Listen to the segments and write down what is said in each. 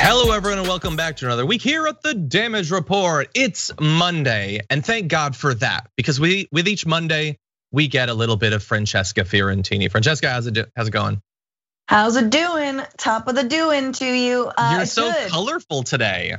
Hello everyone and welcome back to another week here at the Damage Report. It's Monday and thank God for that, because with each Monday we get a little bit of Francesca Fiorentini. Francesca, how's it going? How's it doing? Top of the doing to you. You're so good. Colorful today.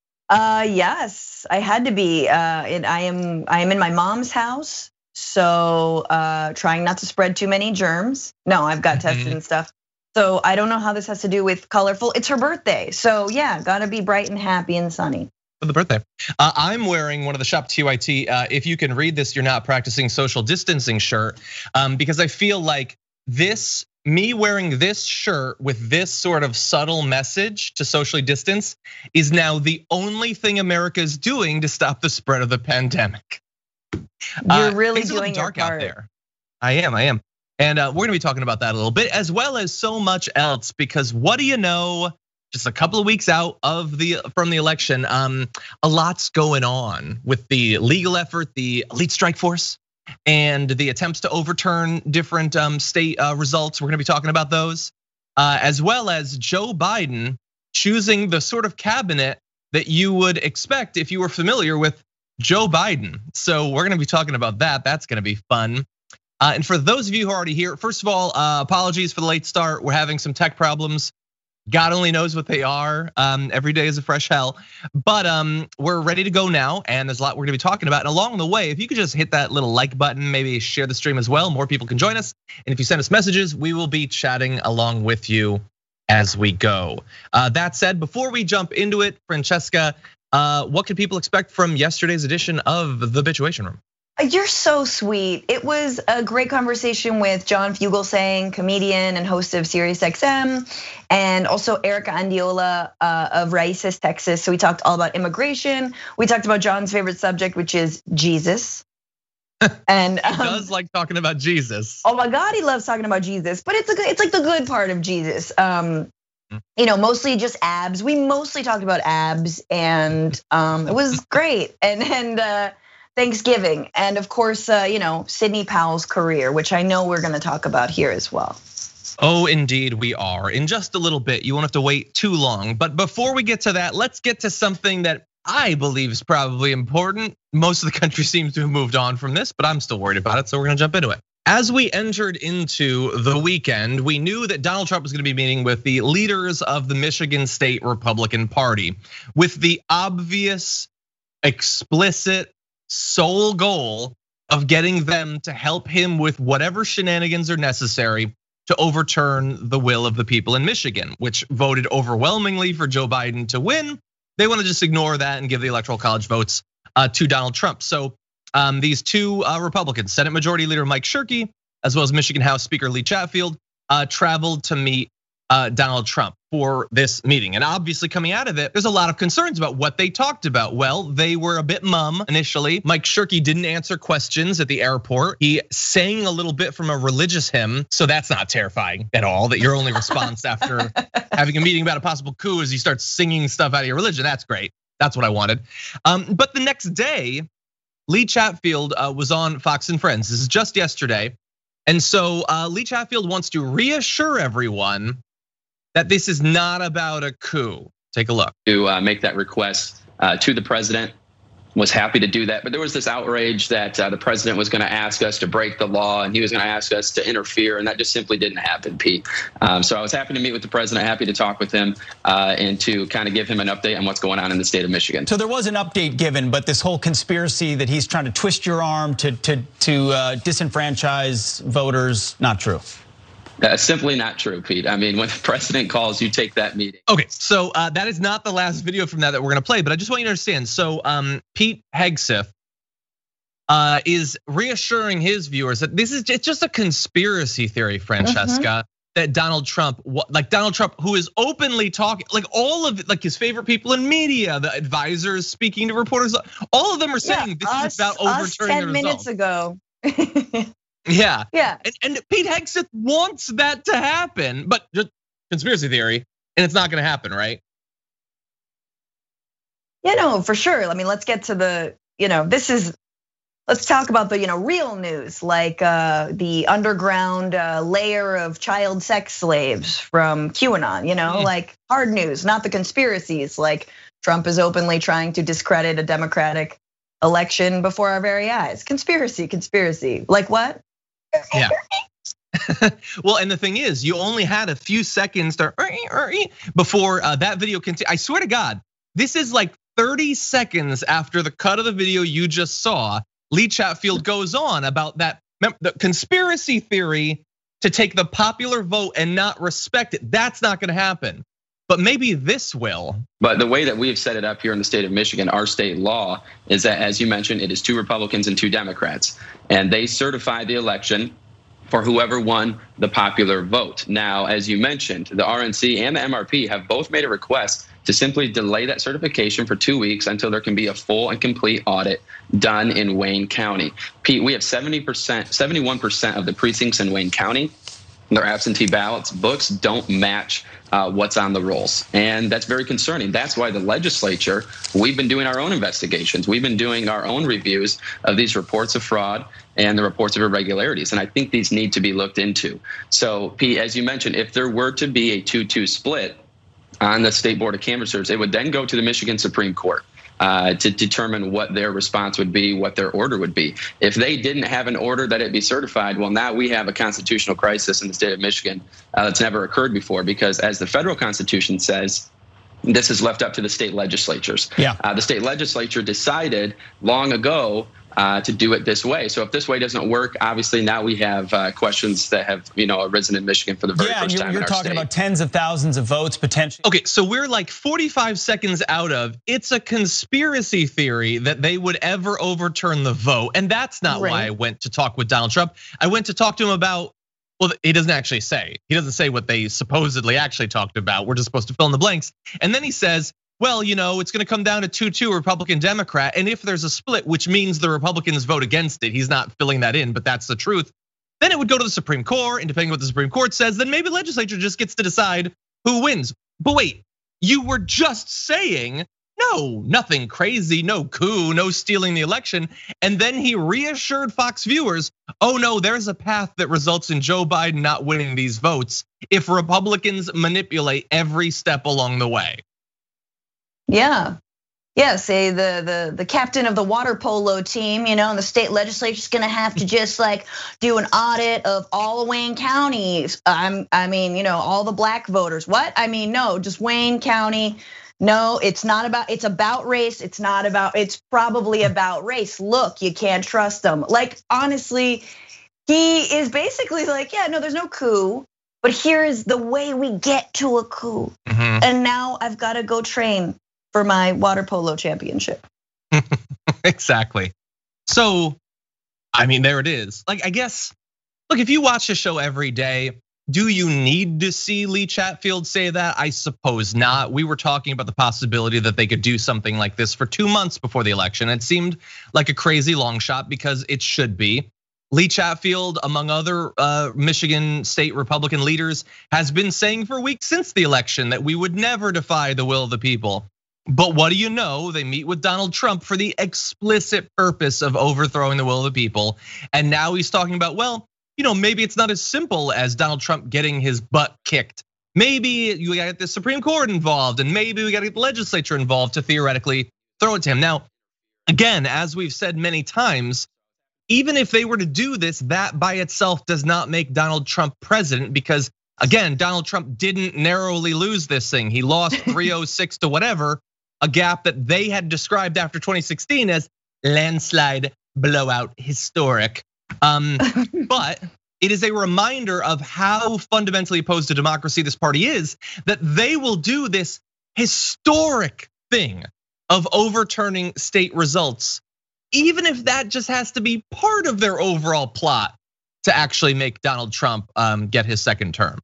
Yes, I had to be. I am in my mom's house, so trying not to spread too many germs. No, I've got tested and stuff. So I don't know how this has to do with colorful. It's her birthday, so yeah, gotta be bright and happy and sunny. For the birthday, I'm wearing one of the Shop TYT. If you can read this, you're not practicing social distancing shirt, because I feel like me wearing this shirt with this sort of subtle message to socially distance is now the only thing America is doing to stop the spread of the pandemic. You're really it's doing dark your part. out there. I am. And we're gonna be talking about that a little bit, as well as so much else, because what do you know? Just a couple of weeks out from the election, a lot's going on with the legal effort, the elite strike force, and the attempts to overturn different state results. We're gonna be talking about those, as well as Joe Biden choosing the sort of cabinet that you would expect if you were familiar with Joe Biden. So we're gonna be talking about that. That's gonna be fun. And for those of you who are already here, first of all, apologies for the late start. We're having some tech problems. God only knows what they are. Every day is a fresh hell. But we're ready to go now, and there's a lot we're gonna be talking about. And along the way, if you could just hit that little like button, maybe share the stream as well, more people can join us. And if you send us messages, we will be chatting along with you as we go. That said, before we jump into it, Francesca, what can people expect from yesterday's edition of the Bitchuation Room? You're so sweet. It was a great conversation with John Fugelsang, comedian and host of SiriusXM, and also Erica Andiola of Raíces, Texas. So we talked all about immigration. We talked about John's favorite subject, which is Jesus. And he does like talking about Jesus. Oh my God, he loves talking about Jesus. But it's like the good part of Jesus. Mostly just abs. We mostly talked about abs, and it was great. And Thanksgiving, and of course, Sidney Powell's career, which I know we're gonna talk about here as well. Oh, indeed we are. In just a little bit, you won't have to wait too long. But before we get to that, let's get to something that I believe is probably important. Most of the country seems to have moved on from this, but I'm still worried about it, so we're gonna jump into it. As we entered into the weekend, we knew that Donald Trump was gonna be meeting with the leaders of the Michigan State Republican Party with the obvious, explicit, sole goal of getting them to help him with whatever shenanigans are necessary to overturn the will of the people in Michigan, which voted overwhelmingly for Joe Biden to win. They want to just ignore that and give the Electoral College votes to Donald Trump. So these two Republicans, Senate Majority Leader Mike Shirkey, as well as Michigan House Speaker Lee Chatfield, traveled to meet Donald Trump for this meeting. And obviously coming out of it, there's a lot of concerns about what they talked about. Well, they were a bit mum initially. Mike Shirkey didn't answer questions at the airport. He sang a little bit from a religious hymn. So that's not terrifying at all, that your only response after having a meeting about a possible coup is you start singing stuff out of your religion. That's great. That's what I wanted. But the next day, Lee Chatfield was on Fox and Friends. This is just yesterday. And so Lee Chatfield wants to reassure everyone that this is not about a coup. Take a look. To make that request to the president, was happy to do that. But there was this outrage that the president was gonna ask us to break the law and he was gonna ask us to interfere, and that just simply didn't happen, Pete. So I was happy to meet with the president, happy to talk with him, and to kind of give him an update on what's going on in the state of Michigan. So there was an update given, but this whole conspiracy that he's trying to twist your arm to disenfranchise voters, not true. Simply not true, Pete. I mean, when the president calls, you take that meeting. Okay, so that is not the last video from that we're gonna play, but I just want you to understand. So Pete Hegseth is reassuring his viewers that it's just a conspiracy theory, Francesca, that Donald Trump, who is openly talking, like all of like his favorite people in media, the advisors speaking to reporters, all of them are saying this is about overturning the results. 10 minutes ago. Yeah. Yeah. And Pete Hegseth wants that to happen, but just conspiracy theory, and it's not gonna happen, right? Yeah, no, for sure. I mean, let's get to the, this is let's talk about the real news, like the underground layer of child sex slaves from QAnon. Like hard news, not the conspiracies. Like Trump is openly trying to discredit a Democratic election before our very eyes. Conspiracy. Like what? Yeah. Well, and the thing is, you only had a few seconds before that video continued. I swear to God, this is like 30 seconds after the cut of the video you just saw. Lee Chatfield goes on about that the conspiracy theory to take the popular vote and not respect it. That's not going to happen. But maybe this will. But the way that we have set it up here in the state of Michigan, our state law is that, as you mentioned, it is 2 Republicans and 2 Democrats, and they certify the election for whoever won the popular vote. Now, as you mentioned, the RNC and the MRP have both made a request to simply delay that certification for 2 weeks until there can be a full and complete audit done in Wayne County. Pete, we have 71% of the precincts in Wayne County. Their absentee ballots books don't match what's on the rolls. And that's very concerning. That's why the legislature, we've been doing our own investigations. We've been doing our own reviews of these reports of fraud and the reports of irregularities. And I think these need to be looked into. So Pete, as you mentioned, if there were to be a 2-2 split on the State Board of Canvassers, it would then go to the Michigan Supreme Court to determine what their response would be, what their order would be. If they didn't have an order that it be certified, well, now we have a constitutional crisis in the state of Michigan that's never occurred before, because as the federal constitution says, this is left up to the state legislatures. Yeah. The state legislature decided long ago to do it this way. So if this way doesn't work, obviously now we have questions that have arisen in Michigan for the very first time in our state. Yeah, you're talking about tens of thousands of votes potentially. Okay, so we're like 45 seconds out of it's a conspiracy theory that they would ever overturn the vote. And that's not why I went to talk with Donald Trump. I went to talk to him about, well, he doesn't actually say. He doesn't say what they supposedly actually talked about. We're just supposed to fill in the blanks. And then he says, well, it's going to come down to 2-2 Republican Democrat. And if there's a split, which means the Republicans vote against it, he's not filling that in, but that's the truth. Then it would go to the Supreme Court, and depending on what the Supreme Court says, then maybe the legislature just gets to decide who wins. But wait, you were just saying, no, nothing crazy, no coup, no stealing the election. And then he reassured Fox viewers, oh no, there's a path that results in Joe Biden not winning these votes if Republicans manipulate every step along the way. Yeah. Say the captain of the water polo team, and the state legislature is gonna have to just like do an audit of all of Wayne County. All the black voters. What? No, just Wayne County. No, it's about race. It's probably about race. Look, you can't trust them. Like, honestly, he is basically like, yeah, no, there's no coup. But here is the way we get to a coup. Mm-hmm. And now I've got to go train for my water polo championship. Exactly. So, there it is. Like, I guess, look, if you watch the show every day, do you need to see Lee Chatfield say that? I suppose not. We were talking about the possibility that they could do something like this for 2 months before the election. It seemed like a crazy long shot because it should be. Lee Chatfield, among other Michigan state Republican leaders, has been saying for weeks since the election that we would never defy the will of the people. But what do you know? They meet with Donald Trump for the explicit purpose of overthrowing the will of the people. And now he's talking about, well, maybe it's not as simple as Donald Trump getting his butt kicked. Maybe you gotta get the Supreme Court involved, and maybe we gotta get the legislature involved to theoretically throw it to him. Now, again, as we've said many times, even if they were to do this, that by itself does not make Donald Trump president, because again, Donald Trump didn't narrowly lose this thing. He lost 306 to whatever, a gap that they had described after 2016 as landslide, blowout, historic. But it is a reminder of how fundamentally opposed to democracy this party is, that they will do this historic thing of overturning state results, even if that just has to be part of their overall plot to actually make Donald Trump get his second term.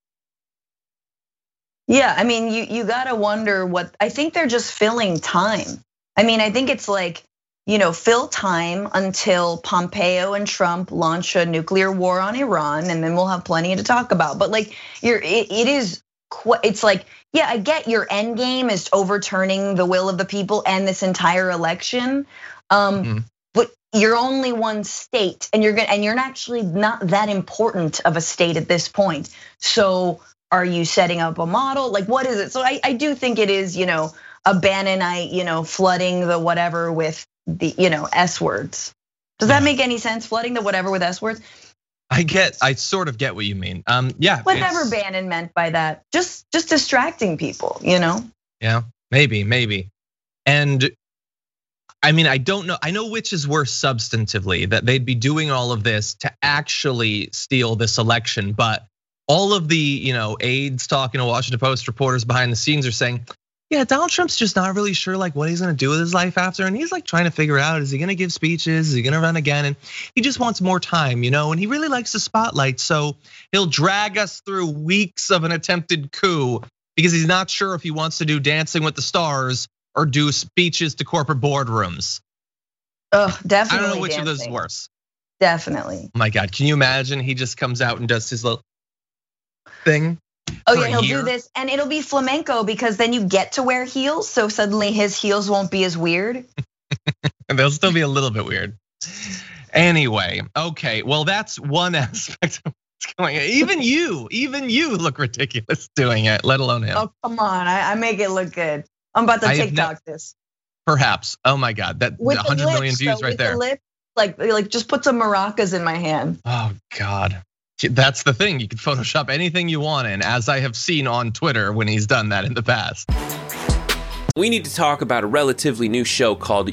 Yeah, you gotta wonder what, I think they're just filling time. I think it's like, fill time until Pompeo and Trump launch a nuclear war on Iran, and then we'll have plenty to talk about. But like, it's like, yeah, I get your end game is overturning the will of the people and this entire election. But you're only one state, and you're actually not that important of a state at this point. So are you setting up a model? Like, what is it? So I do think it is, a Bannonite, flooding the whatever with the, S words. Does that make any sense? Flooding the whatever with S words? I sort of get what you mean. Yeah. Whatever Bannon meant by that, just distracting people, Yeah, maybe. And I mean, I don't know. I know which is worse substantively, that they'd be doing all of this to actually steal this election. But all of the, aides talking to Washington Post reporters behind the scenes are saying, yeah, Donald Trump's just not really sure like what he's gonna do with his life after. And he's like trying to figure out, is he gonna give speeches? Is he gonna run again? And he just wants more time, and he really likes the spotlight. So he'll drag us through weeks of an attempted coup because he's not sure if he wants to do Dancing with the Stars or do speeches to corporate boardrooms. Oh, definitely. I don't know which of those is worse. Definitely. Oh my God, can you imagine? He just comes out and does his little thing. Oh yeah, he'll do this, and it'll be flamenco because then you get to wear heels, so suddenly his heels won't be as weird. And they'll still be a little bit weird. Anyway, okay, well that's one aspect of what's going on. Even you look ridiculous doing it, let alone him. Oh come on, I make it look good. I'm about to TikTok this. Perhaps. Oh my God, that 100 million views right there. The lips, like just put some maracas in my hand. Oh God. That's the thing, you can Photoshop anything you want in, as I have seen on Twitter when he's done that in the past. We need to talk about a relatively new show called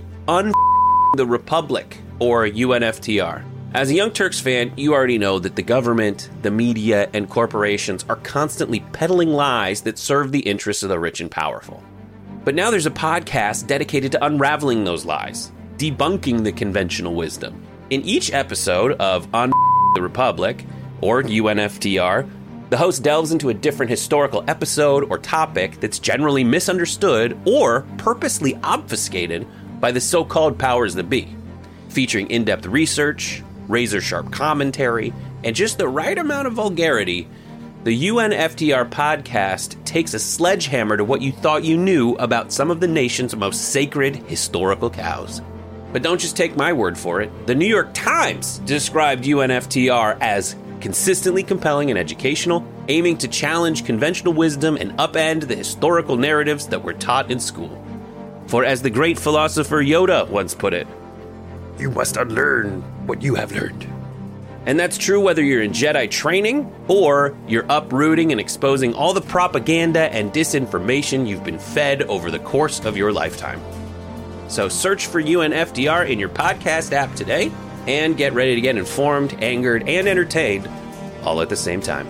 the Republic, or UNFTR. As a Young Turks fan, you already know that the government, the media, and corporations are constantly peddling lies that serve the interests of the rich and powerful. But now there's a podcast dedicated to unraveling those lies, debunking the conventional wisdom. In each episode of the Republic, or UNFTR, the host delves into a different historical episode or topic that's generally misunderstood or purposely obfuscated by the so-called powers that be. Featuring in-depth research, razor-sharp commentary, and just the right amount of vulgarity, the UNFTR podcast takes a sledgehammer to what you thought you knew about some of the nation's most sacred historical cows. But don't just take my word for it. The New York Times described UNFTR as consistently compelling and educational, aiming to challenge conventional wisdom and upend the historical narratives that were taught in school. For as the great philosopher Yoda once put it, you must unlearn what you have learned. And that's true whether you're in Jedi training or you're uprooting and exposing all the propaganda and disinformation you've been fed over the course of your lifetime. So search for UNFTR in your podcast app today and get ready to get informed, angered, and entertained all at the same time.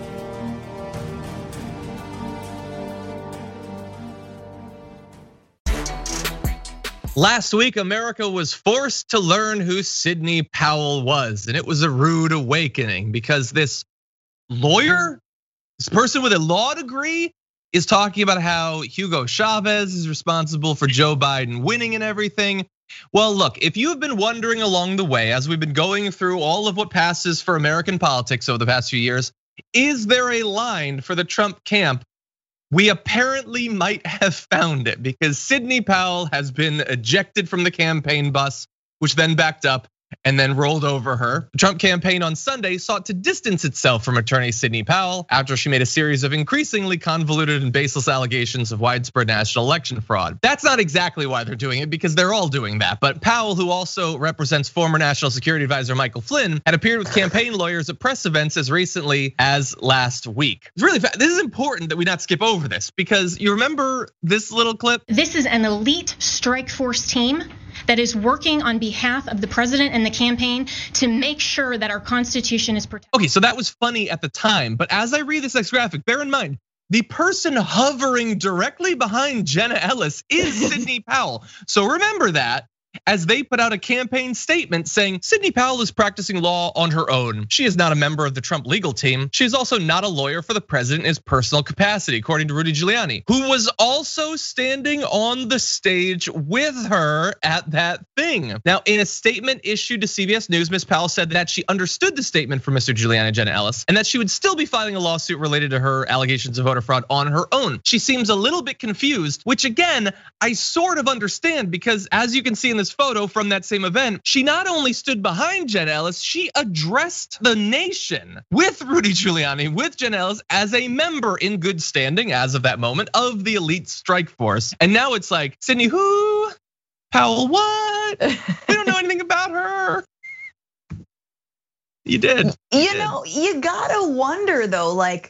Last week, America was forced to learn who Sidney Powell was, and it was a rude awakening because this lawyer, this person with a law degree, is talking about how Hugo Chavez is responsible for Joe Biden winning and everything. Well, look, if you have been wondering along the way, as we've been going through all of what passes for American politics over the past few years, is there a line for the Trump camp? We apparently might have found it because Sidney Powell has been ejected from the campaign bus, which then backed up and then rolled over her. The Trump campaign on Sunday sought to distance itself from attorney Sidney Powell after she made a series of increasingly convoluted and baseless allegations of widespread national election fraud. That's not exactly why they're doing it, because they're all doing that. But Powell, who also represents former National Security Advisor Michael Flynn, had appeared with campaign lawyers at press events as recently as last week. It's really this is important that we not skip over this, because you remember this little clip? This is an elite strike force team that is working on behalf of the president and the campaign to make sure that our Constitution is protected. Okay, so that was funny at the time, but as I read this next graphic, bear in mind, the person hovering directly behind Jenna Ellis is Sidney Powell. So remember that as they put out a campaign statement saying Sidney Powell is practicing law on her own. She is not a member of the Trump legal team. She is also not a lawyer for the president in his personal capacity, according to Rudy Giuliani, who was also standing on the stage with her at that thing. Now, in a statement issued to CBS News, Ms. Powell said that she understood the statement from Mr. Giuliani and Jenna Ellis, and that she would still be filing a lawsuit related to her allegations of voter fraud on her own. She seems a little bit confused, which again, I sort of understand, because as you can see in this photo from that same event, she not only stood behind Jen Ellis, she addressed the nation with Rudy Giuliani, with Jen Ellis as a member in good standing as of that moment of the elite strike force. And now it's like, Sidney, who? Powell, what? We don't know anything about her. You did. You know, you gotta wonder though, like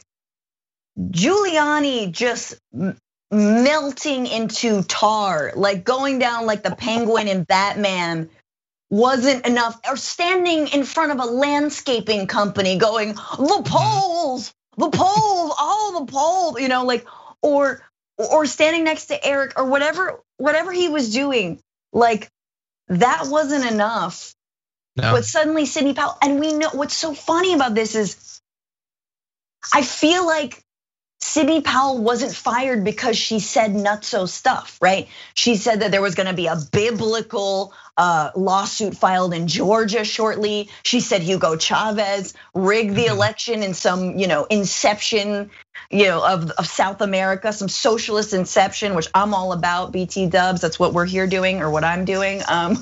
Giuliani just melting into tar, like going down like the Penguin in Batman wasn't enough, or standing in front of a landscaping company going, the polls, all the polls, you know, like, or standing next to Eric or whatever he was doing, like that wasn't enough. No. But suddenly Sidney Powell, and we know what's so funny about this is I feel like Sidney Powell wasn't fired because she said nutso stuff, right? She said that there was gonna be a biblical lawsuit filed in Georgia shortly. She said Hugo Chavez rigged the election in some, inception, of South America, some socialist inception, which I'm all about, BT dubs, that's what we're here doing or what I'm doing.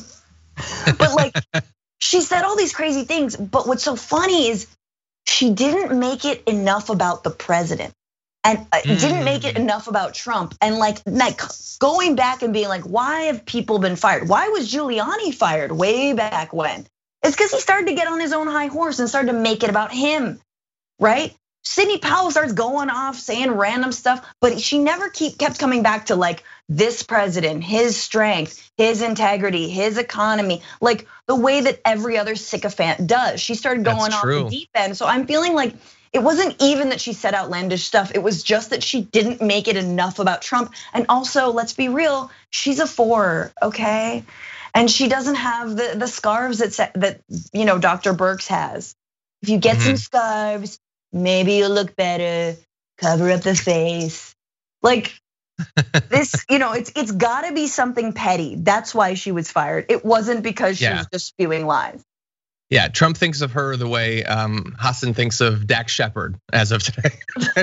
But like, she said all these crazy things, but what's so funny is she didn't make it enough about the president. And didn't make it enough about Trump. And like going back and being like, why have people been fired? Why was Giuliani fired way back when? It's because he started to get on his own high horse and started to make it about him, right? Sidney Powell starts going off saying random stuff, but she never kept coming back to like this president, his strength, his integrity, his economy, like the way that every other sycophant does. She started going off the deep end. So I'm feeling like it wasn't even that she said outlandish stuff. It was just that she didn't make it enough about Trump. And also, let's be real, she's a 4, okay? And she doesn't have the scarves that Dr. Birx has. If you get some scarves, maybe you'll look better, cover up the face. Like this, it's gotta be something petty. That's why she was fired. It wasn't because she was just spewing lies. Yeah, Trump thinks of her the way Hassan thinks of Dax Shepard as of today.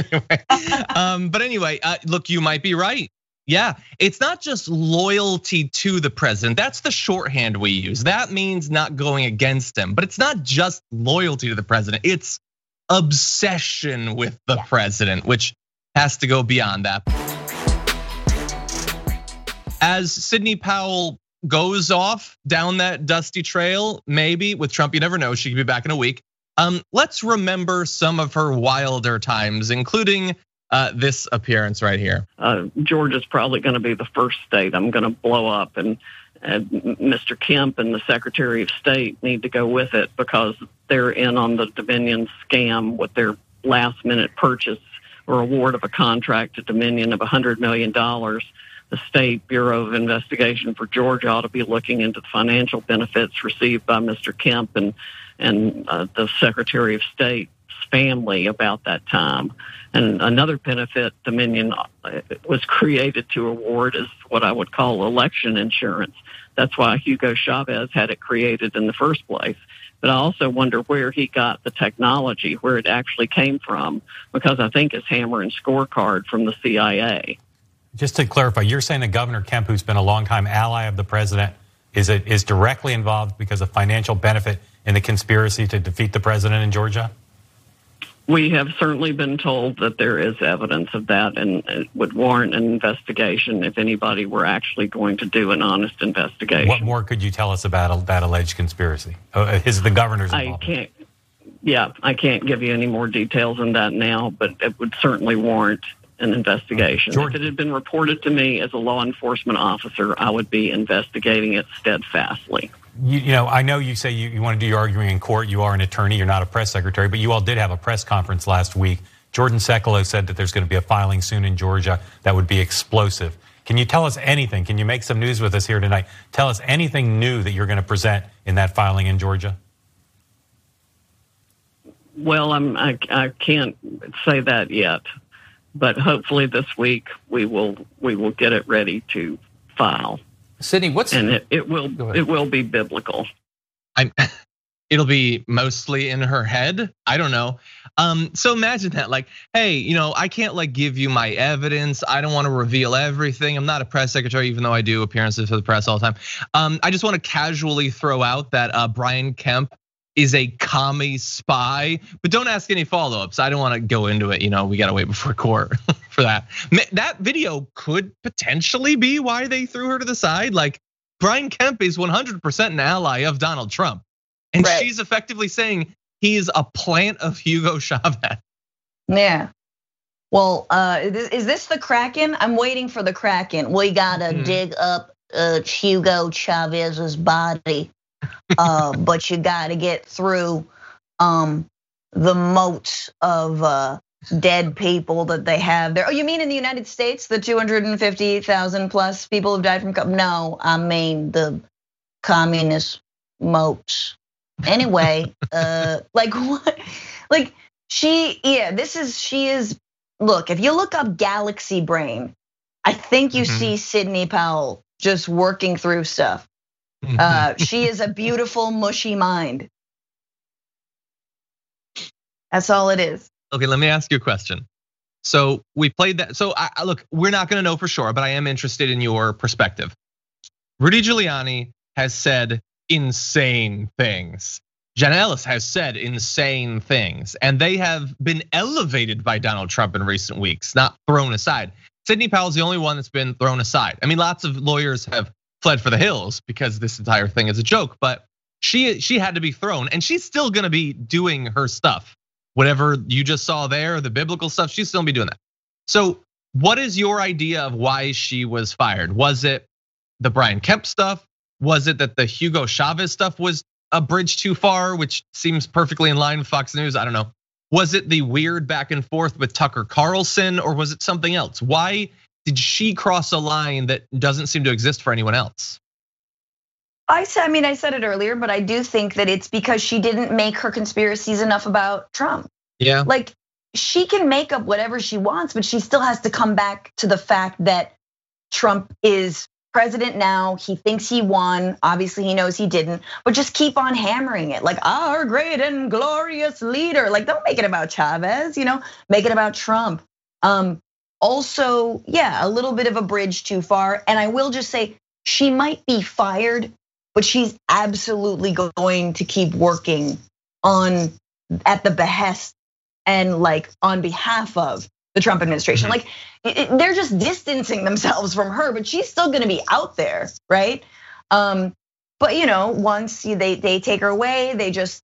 But anyway, look, you might be right. Yeah, it's not just loyalty to the president. That's the shorthand we use. That means not going against him. But it's not just loyalty to the president. It's obsession with the president, which has to go beyond that. As Sidney Powell goes off down that dusty trail, maybe with Trump, you never know, she could be back in a week. Let's remember some of her wilder times, including this appearance right here. Georgia's probably gonna be the first state I'm gonna blow up, and Mr. Kemp and the Secretary of State need to go with it because they're in on the Dominion scam with their last minute purchase or award of a contract to Dominion of $100 million. The State Bureau of Investigation for Georgia ought to be looking into the financial benefits received by Mr. Kemp and the Secretary of State's family about that time. And another benefit Dominion was created to award is what I would call election insurance. That's why Hugo Chavez had it created in the first place. But I also wonder where he got the technology, where it actually came from, because I think it's hammer and scorecard from the CIA. Just to clarify, you're saying that Governor Kemp, who's been a longtime ally of the president, is directly involved because of financial benefit in the conspiracy to defeat the president in Georgia? We have certainly been told that there is evidence of that, and it would warrant an investigation if anybody were actually going to do an honest investigation. What more could you tell us about that alleged conspiracy? Is the governor's involvement? I can't give you any more details on that now, but it would certainly warrant an investigation. If it had been reported to me as a law enforcement officer, I would be investigating it steadfastly. I know you say you want to do your arguing in court. You are an attorney, you're not a press secretary, but you all did have a press conference last week. Jordan Sekulow said that there's going to be a filing soon in Georgia that would be explosive. Can you tell us anything? Can you make some news with us here tonight? Tell us anything new that you're going to present in that filing in Georgia. Well, I can't say that yet. But hopefully this week we will get it ready to file. Sidney, it will be biblical. it'll be mostly in her head. I don't know. So imagine that, like, hey, I can't like give you my evidence. I don't want to reveal everything. I'm not a press secretary, even though I do appearances for the press all the time. I just want to casually throw out that Brian Kemp is a commie spy, but don't ask any follow-ups. I don't want to go into it. We got to wait before court for that. That video could potentially be why they threw her to the side. Like, Brian Kemp is 100% an ally of Donald Trump. And she's effectively saying he's a plant of Hugo Chavez. Yeah. Well, is this the Kraken? I'm waiting for the Kraken. We gotta dig up Hugo Chavez's body, but you gotta get through the moat of dead people that they have there. Oh, you mean in the United States, the 250,000 plus people who've died from? No, I mean the communist moats. Anyway, like what? Like she is. Look, if you look up Galaxy Brain, I think you see Sidney Powell just working through stuff. She is a beautiful, mushy mind. That's all it is. Okay, let me ask you a question. So we played that. So look, we're not gonna know for sure, but I am interested in your perspective. Rudy Giuliani has said insane things. Jenna Ellis has said insane things, and they have been elevated by Donald Trump in recent weeks, not thrown aside. Sidney Powell's the only one that's been thrown aside. I mean, lots of lawyers have fled for the hills because this entire thing is a joke, but she had to be thrown, and she's still gonna be doing her stuff. Whatever you just saw there, the biblical stuff, she's still gonna be doing that. So what is your idea of why she was fired? Was it the Brian Kemp stuff? Was it that the Hugo Chavez stuff was a bridge too far, which seems perfectly in line with Fox News? I don't know. Was it the weird back and forth with Tucker Carlson, or was it something else? Why did she cross a line that doesn't seem to exist for anyone else? I said it earlier, but I do think that it's because she didn't make her conspiracies enough about Trump. Yeah. Like, she can make up whatever she wants, but she still has to come back to the fact that Trump is president now. He thinks he won. Obviously, he knows he didn't, but just keep on hammering it. Like, our great and glorious leader. Like, don't make it about Chavez, make it about Trump. Also, yeah, a little bit of a bridge too far. And I will just say, she might be fired, but she's absolutely going to keep working at the behest and like on behalf of the Trump administration. Like, they're just distancing themselves from her, but she's still gonna be out there, right? But once they take her away, they just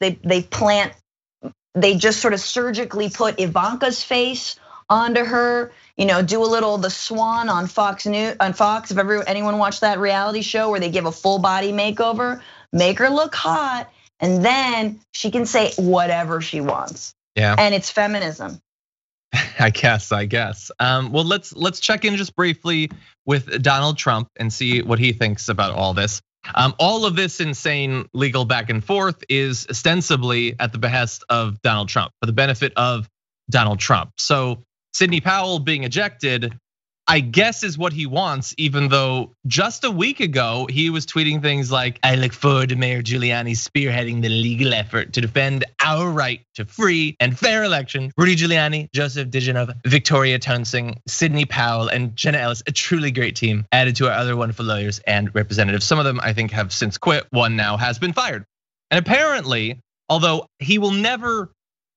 sort of surgically put Ivanka's face onto her, do a little The Swan on Fox News, on Fox. If anyone watched that reality show where they give a full body makeover, make her look hot, and then she can say whatever she wants. Yeah. And it's feminism. I guess. Well, let's check in just briefly with Donald Trump and see what he thinks about all this. All of this insane legal back and forth is ostensibly at the behest of Donald Trump, for the benefit of Donald Trump. So Sidney Powell being ejected, I guess, is what he wants, even though just a week ago he was tweeting things like, I look forward to Mayor Giuliani spearheading the legal effort to defend our right to free and fair election. Rudy Giuliani, Joseph Digenova, Victoria Toensing, Sidney Powell, and Jenna Ellis, a truly great team added to our other wonderful lawyers and representatives. Some of them I think have since quit, one now has been fired. And apparently, although he will never,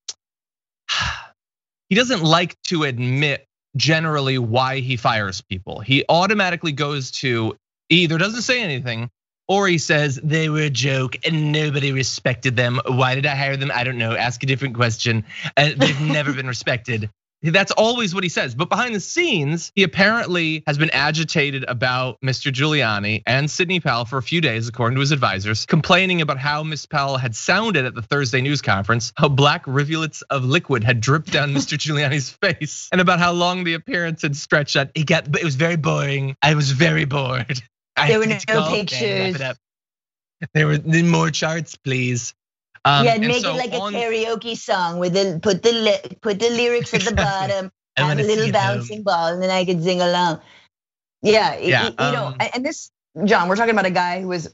he doesn't like to admit generally why he fires people. He automatically goes to, either doesn't say anything, or he says they were a joke and nobody respected them. Why did I hire them? I don't know. Ask a different question. They've never been respected. That's always what he says. But behind the scenes, he apparently has been agitated about Mr. Giuliani and Sidney Powell for a few days, according to his advisors, complaining about how Ms. Powell had sounded at the Thursday news conference, how black rivulets of liquid had dripped down Mr. Giuliani's face, and about how long the appearance had stretched out. It was very boring. I was very bored. There were no pictures. There were more charts, please. Yeah, make it like a karaoke song with put the lyrics at the bottom, have a little bouncing ball, and then I could sing along. Yeah, and this, John, we're talking about a guy who was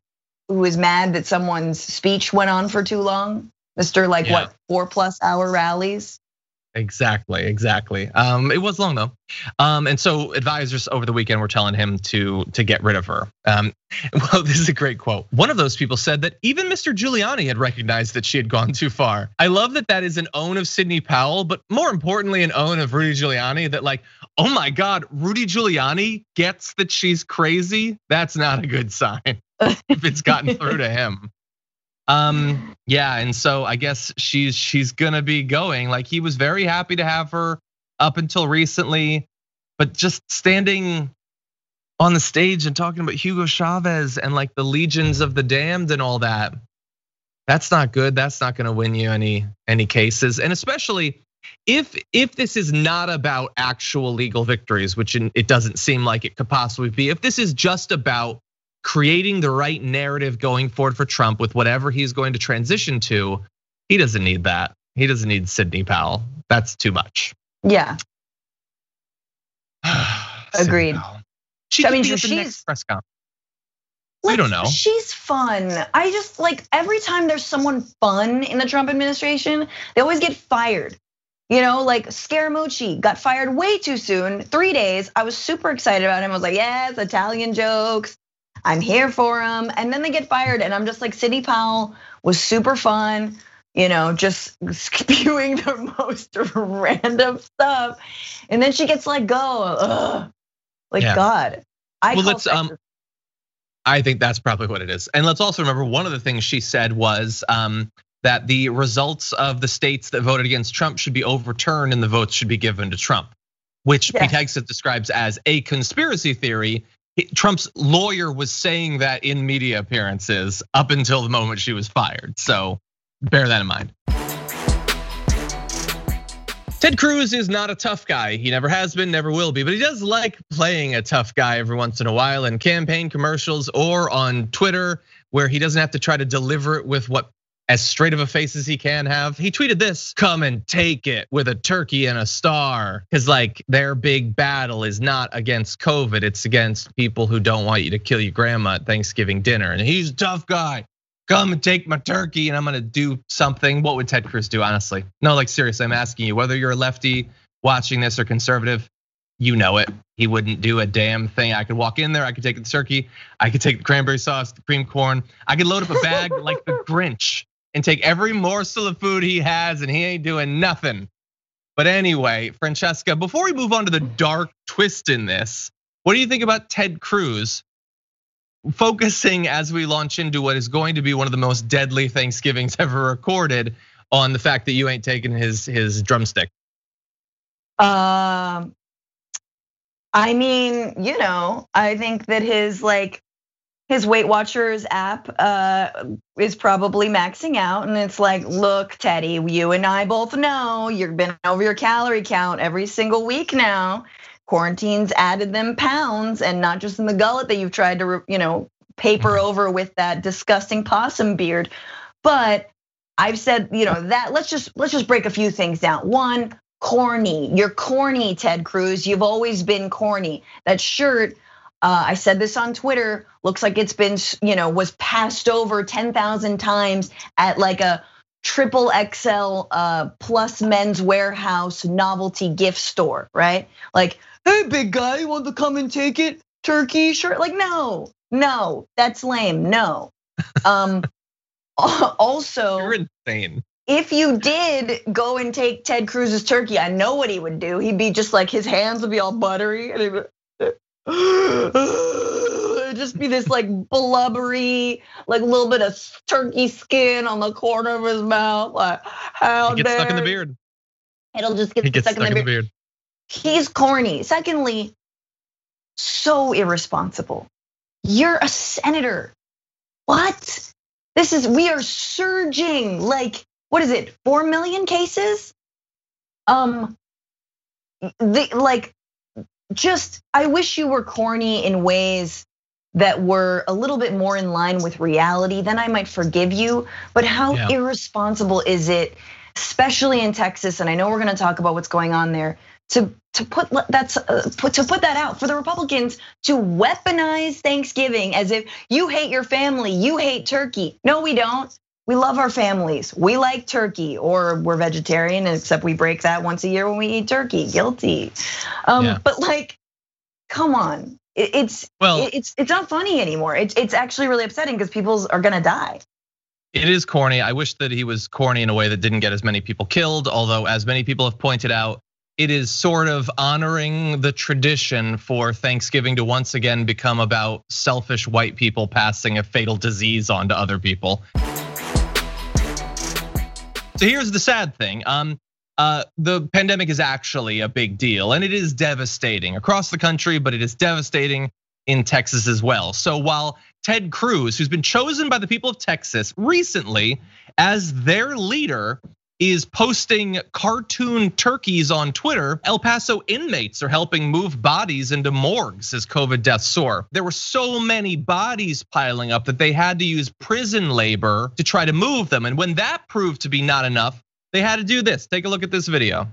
who is mad that someone's speech went on for too long. Mr. Like what, 4+ hour rallies? Exactly. It was long though. And so advisors over the weekend were telling him to get rid of her. Well, this is a great quote. One of those people said that even Mr. Giuliani had recognized that she had gone too far. I love that is an own of Sidney Powell, but more importantly, an own of Rudy Giuliani, that like, oh my God, Rudy Giuliani gets that she's crazy. That's not a good sign if it's gotten through to him. Yeah, and so I guess she's gonna be going. Like, he was very happy to have her up until recently, but just standing on the stage and talking about Hugo Chavez and like the legions of the damned and all that, that's not good. That's not gonna win you any cases. And especially if this is not about actual legal victories, which it doesn't seem like it could possibly be, if this is just about creating the right narrative going forward for Trump with whatever he's going to transition to, he doesn't need that. He doesn't need Sidney Powell. That's too much. Yeah. Agreed. I mean, she's press conference. We don't know. She's fun. I just like every time there's someone fun in the Trump administration, they always get fired. You know, like Scaramucci got fired way too soon, 3 days. I was super excited about him. I was like, yes, Italian jokes. I'm here for him. And then they get fired. And I'm just like, Sidney Powell was super fun, you know, just spewing the most random stuff. And then she gets let go. Ugh. Like, yeah. God. I think that's probably what it is. And let's also remember one of the things she said was that the results of the states that voted against Trump should be overturned and the votes should be given to Trump, which Pete Hegseth describes as a conspiracy theory. Trump's lawyer was saying that in media appearances up until the moment she was fired. So bear that in mind. Ted Cruz is not a tough guy. He never has been, never will be, but he does like playing a tough guy every once in a while in campaign commercials or on Twitter, where he doesn't have to try to deliver it with what as straight of a face as he can have. He tweeted this: "Come and take it with a turkey and a star." Cause like their big battle is not against COVID, it's against people who don't want you to kill your grandma at Thanksgiving dinner. And he's a tough guy. Come and take my turkey and I'm gonna do something. What would Ted Cruz do, honestly? No, like seriously, I'm asking you, whether you're a lefty watching this or conservative, you know it. He wouldn't do a damn thing. I could walk in there, I could take the turkey, I could take the cranberry sauce, the cream corn, I could load up a bag like the Grinch and take every morsel of food he has, and he ain't doing nothing. But anyway, Francesca, before we move on to the dark twist in this, what do you think about Ted Cruz focusing as we launch into what is going to be one of the most deadly Thanksgivings ever recorded on the fact that you ain't taking his drumstick? I mean, you know, I think that his Weight Watchers app is probably maxing out, and it's like, look, Teddy, you and I both know you've been over your calorie count every single week now. Quarantine's added them pounds, and not just in the gullet that you've tried to, you know, paper over with that disgusting possum beard. But I've said, you know, that let's just break a few things down. One, corny. You're corny, Ted Cruz. You've always been corny. That shirt, I said this on Twitter, looks like it's been, you know, was passed over 10,000 times at like a XXL plus Men's Warehouse novelty gift store, right? Like, hey, big guy, you want to come and take it? Turkey shirt? Like, no, that's lame. No. Also, you're insane. If you did go and take Ted Cruz's turkey, I know what he would do. He'd be just like, his hands would be all buttery, and he'd be, it'd just be this like blubbery, like a little bit of turkey skin on the corner of his mouth. Like, how dare? He gets stuck in the beard. It'll just get stuck in the beard. He's corny. Secondly, so irresponsible. You're a senator. What? We are surging. Like, what is it? 4 million cases? I wish you were corny in ways that were a little bit more in line with reality, then I might forgive you. But how irresponsible is it, especially in Texas, and I know we're gonna talk about what's going on there, to put that out, for the Republicans to weaponize Thanksgiving as if you hate your family, you hate turkey. No, we don't. We love our families. We like turkey, or we're vegetarian, except we break that once a year when we eat turkey. Guilty. But like, come on. It's not funny anymore. It's actually really upsetting because people are gonna die. It is corny. I wish that he was corny in a way that didn't get as many people killed. Although, as many people have pointed out, it is sort of honoring the tradition for Thanksgiving to once again become about selfish white people passing a fatal disease on to other people. So here's the sad thing. The pandemic is actually a big deal, and it is devastating across the country, but it is devastating in Texas as well. So while Ted Cruz, who's been chosen by the people of Texas recently as their leader, is posting cartoon turkeys on Twitter, El Paso inmates are helping move bodies into morgues as COVID deaths soar. There were so many bodies piling up that they had to use prison labor to try to move them. And when that proved to be not enough, they had to do this. Take a look at this video.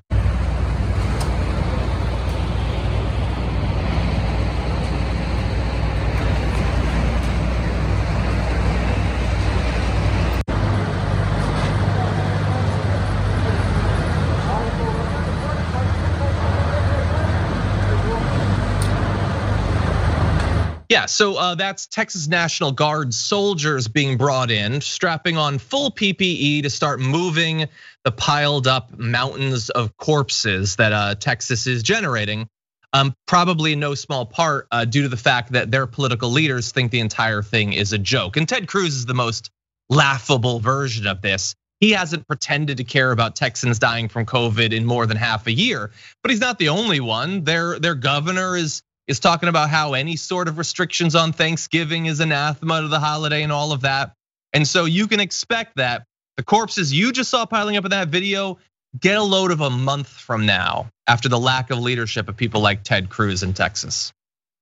Yeah, so that's Texas National Guard soldiers being brought in, strapping on full PPE to start moving the piled up mountains of corpses that Texas is generating. Probably in no small part due to the fact that their political leaders think the entire thing is a joke. And Ted Cruz is the most laughable version of this. He hasn't pretended to care about Texans dying from COVID in more than half a year, but he's not the only one. Their governor is talking about how any sort of restrictions on Thanksgiving is anathema to the holiday and all of that. And so you can expect that the corpses you just saw piling up in that video get a load of a month from now, after the lack of leadership of people like Ted Cruz in Texas.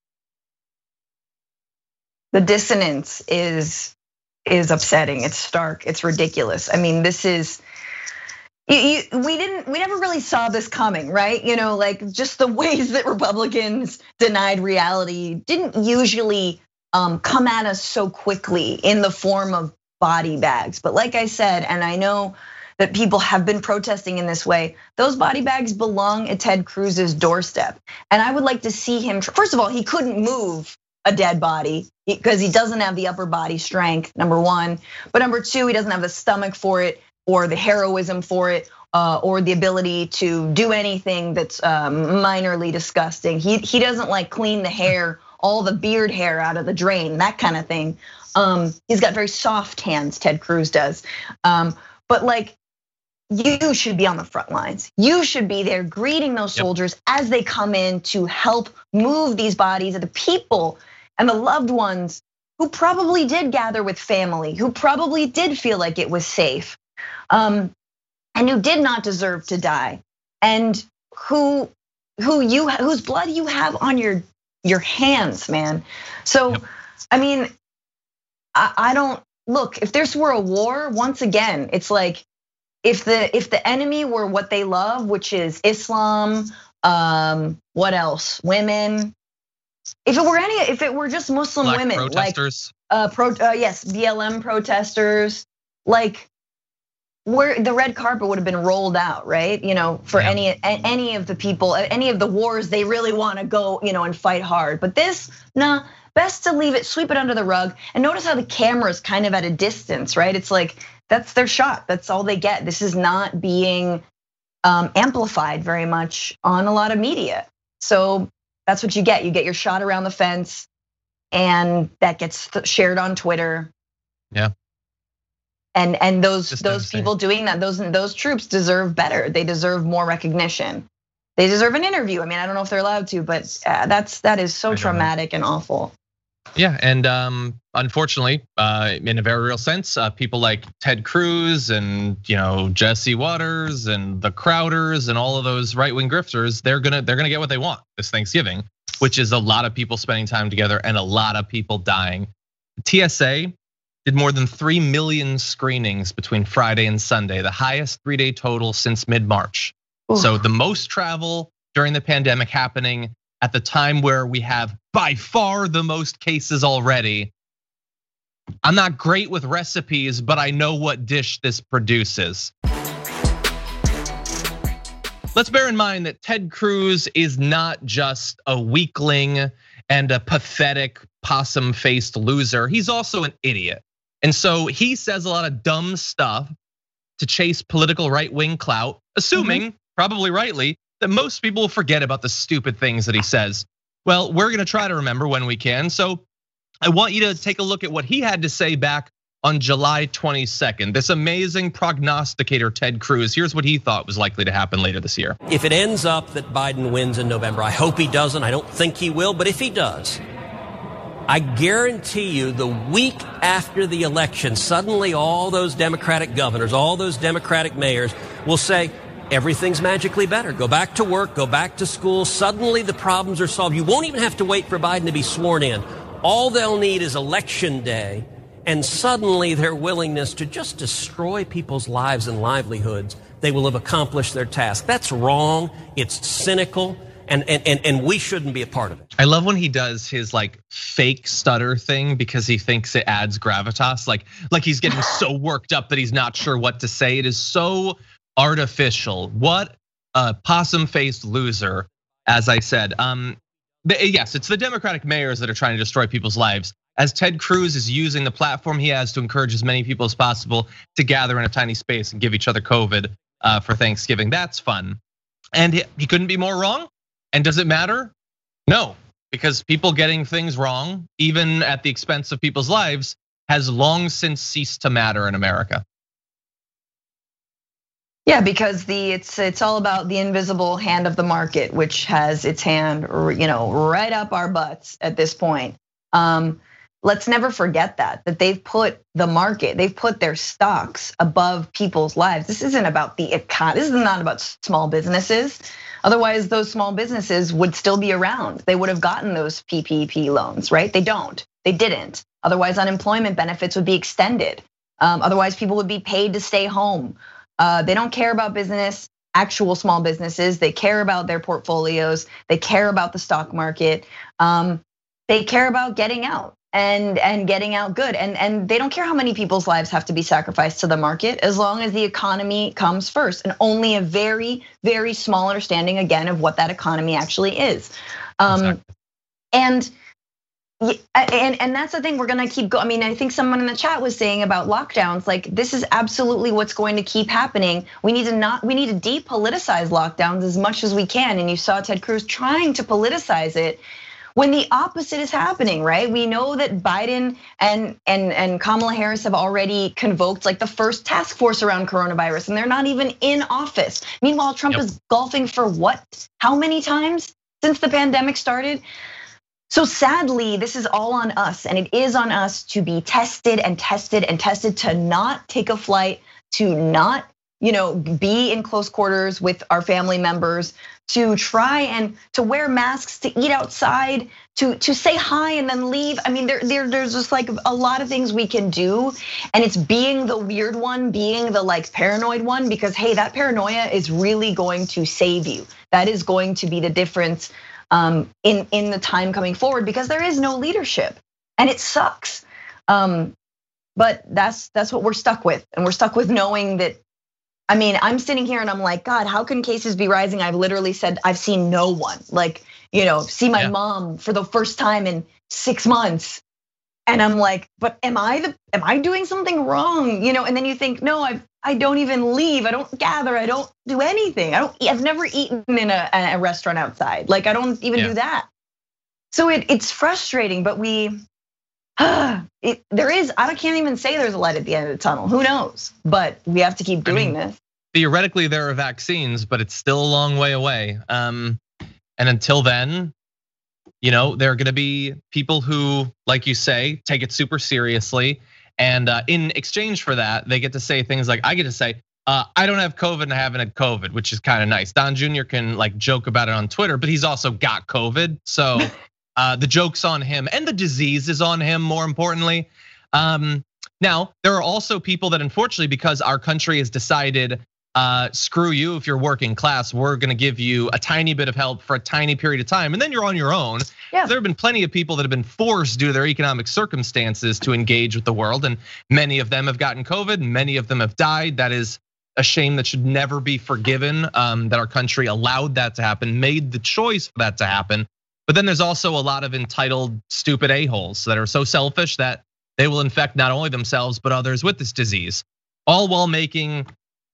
The dissonance is upsetting. It's stark. It's ridiculous. I mean, this is. We never really saw this coming, right? You know, like just the ways that Republicans denied reality didn't usually come at us so quickly in the form of body bags. But like I said, and I know that people have been protesting in this way, those body bags belong at Ted Cruz's doorstep. And I would like to see him, first of all, he couldn't move a dead body because he doesn't have the upper body strength, number one. But number two, he doesn't have the stomach for it, or the heroism for it, or the ability to do anything that's minorly disgusting. He doesn't like clean the hair, all the beard hair out of the drain, that kind of thing. He's got very soft hands, Ted Cruz does. But like, you should be on the front lines. You should be there greeting those soldiers as they come in to help move these bodies of the people and the loved ones who probably did gather with family, who probably did feel like it was safe. And who did not deserve to die, and whose blood you have on your hands, man. So, I mean, I don't look. If this were a war, once again, it's like if the enemy were what they love, which is Islam, what else? Women. If it were just Muslim Black women, protesters. like yes, BLM protesters, like. Where the red carpet would have been rolled out, right? You know, for any of the people, any of the wars they really want to go, you know, and fight hard. But this, nah, best to leave it, sweep it under the rug. And notice how the camera's kind of at a distance, right? It's like that's their shot. That's all they get. This is not being amplified very much on a lot of media. So that's what you get. You get your shot around the fence, and that gets shared on Twitter. Yeah. And those people doing that, those troops deserve better. They deserve more recognition. They deserve an interview. I mean, I don't know if they're allowed to, but that is so traumatic and awful. Yeah, and unfortunately, in a very real sense, people like Ted Cruz and Jesse Waters and the Crowders and all of those right-wing grifters, they're gonna get what they want this Thanksgiving, which is a lot of people spending time together and a lot of people dying. TSA did more than 3 million screenings between Friday and Sunday, the highest 3-day total since mid-March. So the most travel during the pandemic happening at the time where we have by far the most cases already. I'm not great with recipes, but I know what dish this produces. Let's bear in mind that Ted Cruz is not just a weakling and a pathetic possum-faced loser. He's also an idiot. And so he says a lot of dumb stuff to chase political right-wing clout, assuming, probably rightly, that most people will forget about the stupid things that he says. Well, we're gonna try to remember when we can. So I want you to take a look at what he had to say back on July 22nd. This amazing prognosticator, Ted Cruz, here's what he thought was likely to happen later this year. If it ends up that Biden wins in November, I hope he doesn't, I don't think he will, but if he does, I guarantee you the week after the election, suddenly all those Democratic governors, all those Democratic mayors will say, everything's magically better. Go back to work, go back to school. Suddenly the problems are solved. You won't even have to wait for Biden to be sworn in. All they'll need is election day. And suddenly their willingness to just destroy people's lives and livelihoods, they will have accomplished their task. That's wrong. It's cynical. And we shouldn't be a part of it. I love when he does his like fake stutter thing because he thinks it adds gravitas. Like he's getting so worked up that he's not sure what to say. It is so artificial. What a possum-faced loser, as I said. Yes, it's the Democratic mayors that are trying to destroy people's lives. As Ted Cruz is using the platform he has to encourage as many people as possible to gather in a tiny space and give each other COVID for Thanksgiving. That's fun. And he couldn't be more wrong. And does it matter? No, because people getting things wrong, even at the expense of people's lives, has long since ceased to matter in America. Yeah, because it's all about the invisible hand of the market, which has its hand, right up our butts at this point. Let's never forget that they've put the market, they've put their stocks above people's lives. This isn't about the economy. This is not about small businesses. Otherwise, those small businesses would still be around. They would have gotten those PPP loans, right? They don't. They didn't. Otherwise, unemployment benefits would be extended. Otherwise, people would be paid to stay home. They don't care about business, actual small businesses. They care about their portfolios. They care about the stock market. They care about getting out and getting out good. And they don't care how many people's lives have to be sacrificed to the market as long as the economy comes first. And only a very, very small understanding again of what that economy actually is. Exactly. And that's the thing, we're gonna keep going. I mean, I think someone in the chat was saying about lockdowns, like this is absolutely what's going to keep happening. We need to depoliticize lockdowns as much as we can. And you saw Ted Cruz trying to politicize it when the opposite is happening, right? We know that Biden and Kamala Harris have already convoked like the first task force around coronavirus, and they're not even in office. Meanwhile, Trump is golfing for what? How many times since the pandemic started? So sadly, this is all on us, and it is on us to be tested and tested and tested, to not take a flight, to not, be in close quarters with our family members, to try and to wear masks, to eat outside, to say hi and then leave. I mean, there's just like a lot of things we can do, and it's being the weird one, being the like paranoid one, because hey, that paranoia is really going to save you. That is going to be the difference. In the time coming forward, because there is no leadership and it sucks. But that's what we're stuck with, and we're stuck with knowing that. I mean, I'm sitting here and I'm like, God, how can cases be rising? I've literally said I've seen no one, like, see my mom for the first time in 6 months, and I'm like, but am I doing something wrong? And then you think, no, I don't even leave. I don't gather. I don't do anything. I've never eaten in a restaurant outside. Like I don't even do that. So it's frustrating, but I can't even say there's a light at the end of the tunnel. Who knows? But we have to keep doing this. Theoretically, there are vaccines, but it's still a long way away. And until then, there are gonna be people who, like you say, take it super seriously. And in exchange for that, they get to say things like, I get to say, I don't have COVID and I haven't had COVID, which is kind of nice. Don Jr. can like joke about it on Twitter, but he's also got COVID. So the joke's on him and the disease is on him, more importantly. Now, there are also people that unfortunately, because our country has decided screw you if you're working class. We're gonna give you a tiny bit of help for a tiny period of time, and then you're on your own. Yeah. There have been plenty of people that have been forced due to their economic circumstances to engage with the world, and many of them have gotten COVID, many of them have died. That is a shame that should never be forgiven, that our country allowed that to happen, made the choice for that to happen. But then there's also a lot of entitled, stupid a-holes that are so selfish that they will infect not only themselves, but others with this disease, all while making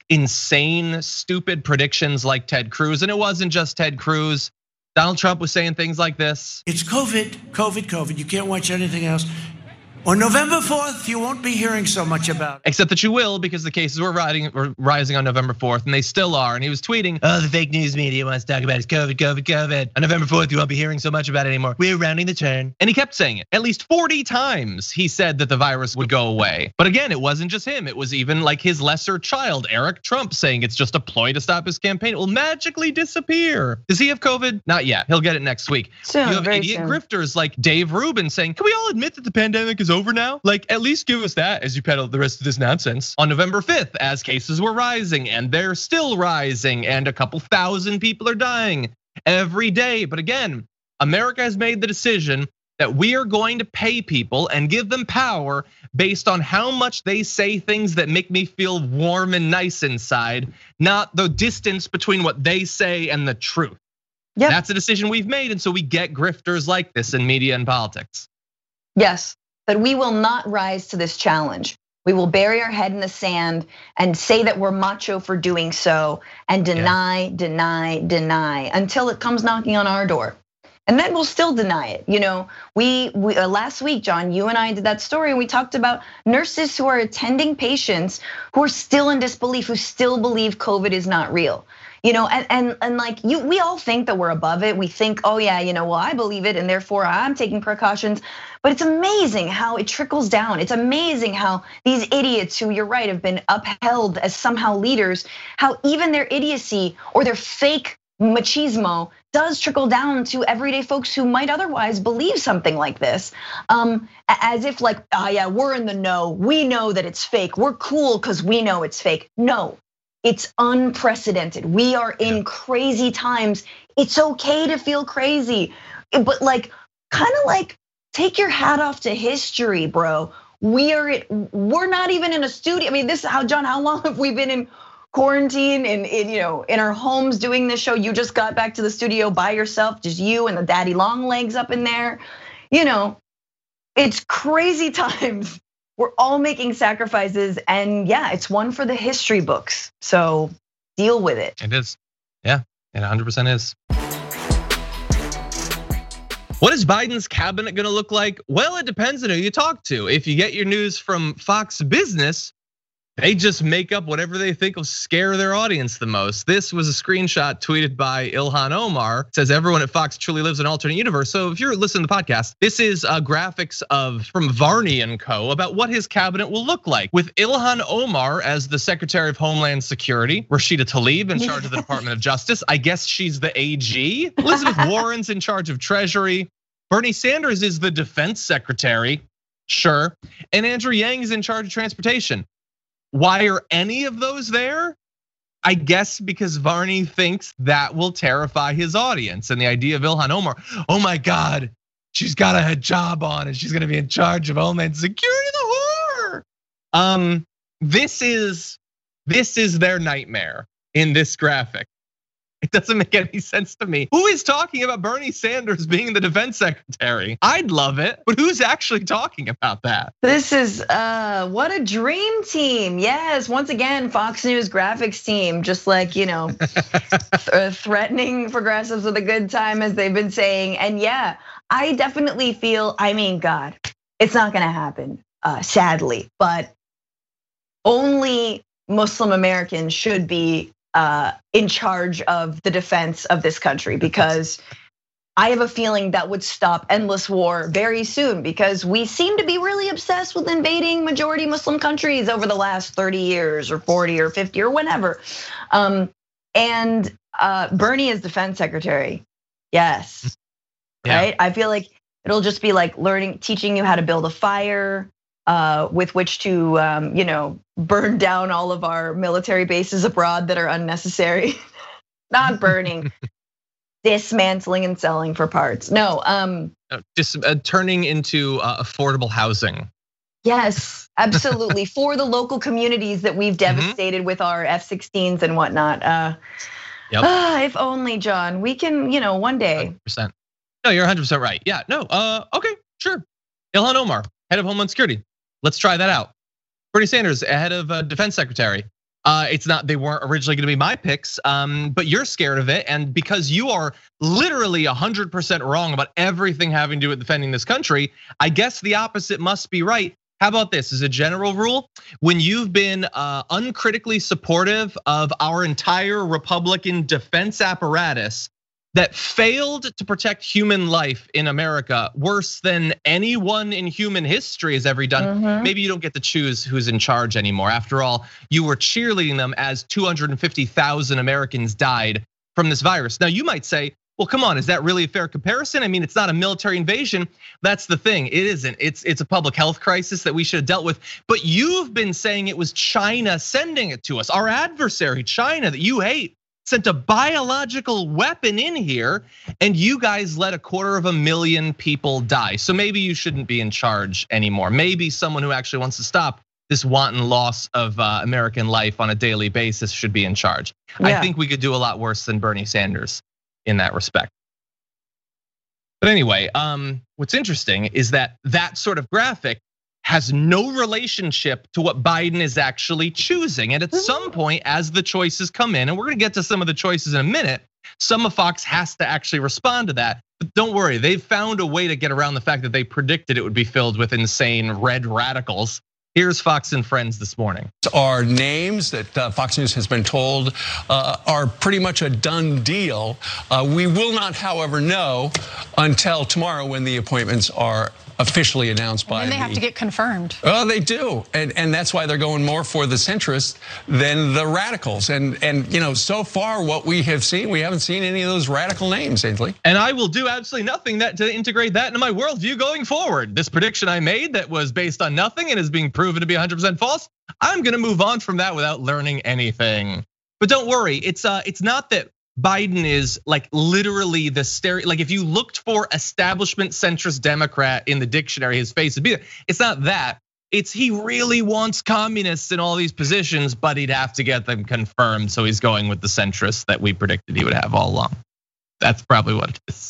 insane, stupid predictions like Ted Cruz. And it wasn't just Ted Cruz. Donald Trump was saying things like this. It's COVID, COVID, COVID. You can't watch anything else. On November 4th, you won't be hearing so much about it. Except that you will, because the cases were rising on November 4th, and they still are. And he was tweeting, oh, the fake news media wants to talk about is COVID, COVID, COVID. On November 4th, you won't be hearing so much about it anymore. We're rounding the turn. And he kept saying it. At least 40 times he said that the virus would go away. But again, it wasn't just him. It was even like his lesser child, Eric Trump, saying it's just a ploy to stop his campaign. It will magically disappear. Does he have COVID? Not yet. He'll get it next week. Soon, you have idiot grifters like Dave Rubin saying, can we all admit that the pandemic is over now? Like, at least give us that as you peddle the rest of this nonsense. On November 5th, as cases were rising, and they're still rising, and a couple thousand people are dying every day. But again, America has made the decision that we are going to pay people and give them power based on how much they say things that make me feel warm and nice inside, not the distance between what they say and the truth. Yep. That's a decision we've made, and so we get grifters like this in media and politics. Yes. But we will not rise to this challenge. We will bury our head in the sand and say that we're macho for doing so and deny, deny, deny until it comes knocking on our door. And then we'll still deny it. You know, we last week, John, you and I did that story and we talked about nurses who are attending patients who are still in disbelief, who still believe COVID is not real. You know, and like we all think that we're above it. We think, oh yeah, you know, well I believe it and therefore I'm taking precautions. But it's amazing how it trickles down. It's amazing how these idiots who, you're right, have been upheld as somehow leaders, how even their idiocy or their fake machismo does trickle down to everyday folks who might otherwise believe something like this. As if like, oh yeah, we're in the know. We know that it's fake. We're cool because we know it's fake. No. It's unprecedented. We are in crazy times. It's okay to feel crazy, but like, kind of like, take your hat off to history, bro. We're not even in a studio. I mean, this is how, John, how long have we been in quarantine and in our homes doing this show? You just got back to the studio by yourself, just you and the daddy long legs up in there. You know, it's crazy times. We're all making sacrifices, and yeah, it's one for the history books. So deal with it. It is, yeah, it 100% is. What is Biden's cabinet gonna look like? Well, it depends on who you talk to. If you get your news from Fox Business, they just make up whatever they think will scare their audience the most. This was a screenshot tweeted by Ilhan Omar. It says everyone at Fox truly lives in an alternate universe. So if you're listening to the podcast, this is graphics from Varney and Co. about what his cabinet will look like. With Ilhan Omar as the Secretary of Homeland Security, Rashida Tlaib in charge of the Department of Justice. I guess she's the AG. Elizabeth Warren's in charge of Treasury. Bernie Sanders is the Defense Secretary, sure. And Andrew Yang is in charge of Transportation. Why are any of those there? I guess because Varney thinks that will terrify his audience. And the idea of Ilhan Omar, oh my God, she's got a hijab on and she's gonna be in charge of Homeland Security, the horror. This is their nightmare in this graphic. It doesn't make any sense to me. Who is talking about Bernie Sanders being the defense secretary? I'd love it, but who's actually talking about that? This is what a dream team. Yes, once again, Fox News graphics team, just like, threatening progressives with a good time, as they've been saying. And yeah, I definitely feel, I mean, God, it's not gonna happen, sadly, but only Muslim Americans should be in charge of the defense of this country, because I have a feeling that would stop endless war very soon, because we seem to be really obsessed with invading majority Muslim countries over the last 30 years or 40 or 50 or whatever. And Bernie is defense secretary, yes, yeah. Right? I feel like it'll just be like teaching you how to build a fire, with which to burn down all of our military bases abroad that are unnecessary. Not burning, dismantling and selling for parts. No, just turning into affordable housing. Yes, absolutely. For the local communities that we've devastated with our F-16s and whatnot. If only, John, we can, one day. 100%. No, you're 100% right. Yeah, no, okay, sure. Ilhan Omar, head of Homeland Security. Let's try that out. Bernie Sanders, head of Defense Secretary. They weren't originally gonna be my picks, but you're scared of it. And because you are literally 100% wrong about everything having to do with defending this country, I guess the opposite must be right. How about this as a general rule? When you've been uncritically supportive of our entire Republican defense apparatus that failed to protect human life in America worse than anyone in human history has ever done, maybe you don't get to choose who's in charge anymore. After all, you were cheerleading them as 250,000 Americans died from this virus. Now you might say, well, come on, is that really a fair comparison? I mean, it's not a military invasion. That's the thing, it isn't. It's a public health crisis that we should have dealt with. But you've been saying it was China sending it to us. Our adversary, China, that you hate, sent a biological weapon in here, and you guys let 250,000 people die. So maybe you shouldn't be in charge anymore. Maybe someone who actually wants to stop this wanton loss of American life on a daily basis should be in charge. I think we could do a lot worse than Bernie Sanders in that respect. But anyway, what's interesting is that sort of graphic has no relationship to what Biden is actually choosing. And at some point, as the choices come in, and we're gonna get to some of the choices in a minute, some of Fox has to actually respond to that. But don't worry, they've found a way to get around the fact that they predicted it would be filled with insane red radicals. Here's Fox and Friends this morning. Our names that Fox News has been told are pretty much a done deal. We will not, however, know until tomorrow when the appointments are officially announced by. And they have to get confirmed. Oh, they do, and that's why they're going more for the centrists than the radicals. And so far what we have seen, we haven't seen any of those radical names, Ainsley. And I will do absolutely nothing to integrate that into my worldview going forward. This prediction I made that was based on nothing and is being proven to be 100% false, I'm gonna move on from that without learning anything. But don't worry, it's not that Biden is like literally the like if you looked for establishment centrist Democrat in the dictionary, his face would be there. It's not that. It's he really wants communists in all these positions, but he'd have to get them confirmed. So he's going with the centrists that we predicted he would have all along. That's probably what it is.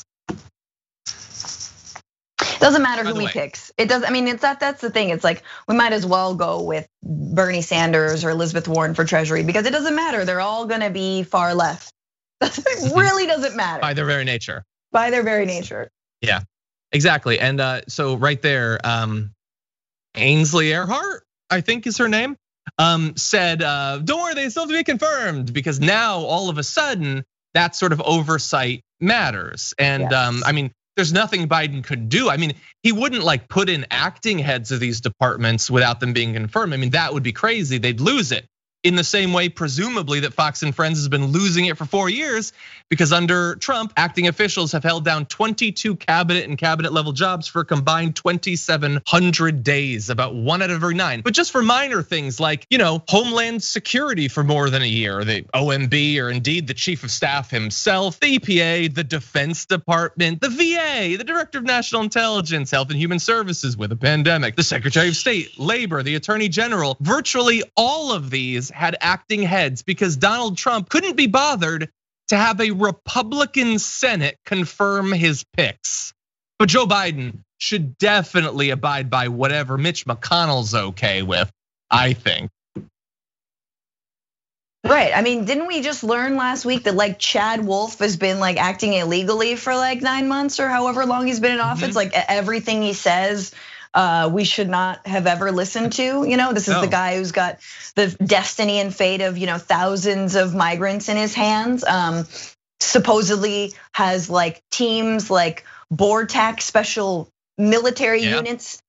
Doesn't matter who he picks. It does. I mean, that's the thing. It's like we might as well go with Bernie Sanders or Elizabeth Warren for Treasury because it doesn't matter. They're all gonna be far left. It really doesn't matter. By their very nature. By their very nature. Yeah, exactly. And so right there, Ainsley Earhart, I think is her name, said, don't worry, they still have to be confirmed because now all of a sudden that sort of oversight matters. And I mean, there's nothing Biden could do. I mean, he wouldn't like put in acting heads of these departments without them being confirmed. I mean, that would be crazy. They'd lose it. In the same way, presumably, that Fox and Friends has been losing it for 4 years because under Trump, acting officials have held down 22 cabinet and cabinet level jobs for a combined 2,700 days, about 1 out of every 9. But just for minor things like, Homeland Security for more than a year, the OMB, or indeed the chief of staff himself, the EPA, the Defense Department, the VA, the Director of National Intelligence, Health and Human Services with a pandemic, the Secretary of State, Labor, the Attorney General, virtually all of these had acting heads because Donald Trump couldn't be bothered to have a Republican Senate confirm his picks. But Joe Biden should definitely abide by whatever Mitch McConnell's okay with, I think. Right, I mean, didn't we just learn last week that like Chad Wolf has been like acting illegally for like 9 months or however long he's been in office? Like everything he says, we should not have ever listened to. This is the guy who's got the destiny and fate of thousands of migrants in his hands. Supposedly has like teams like BORTAC special military units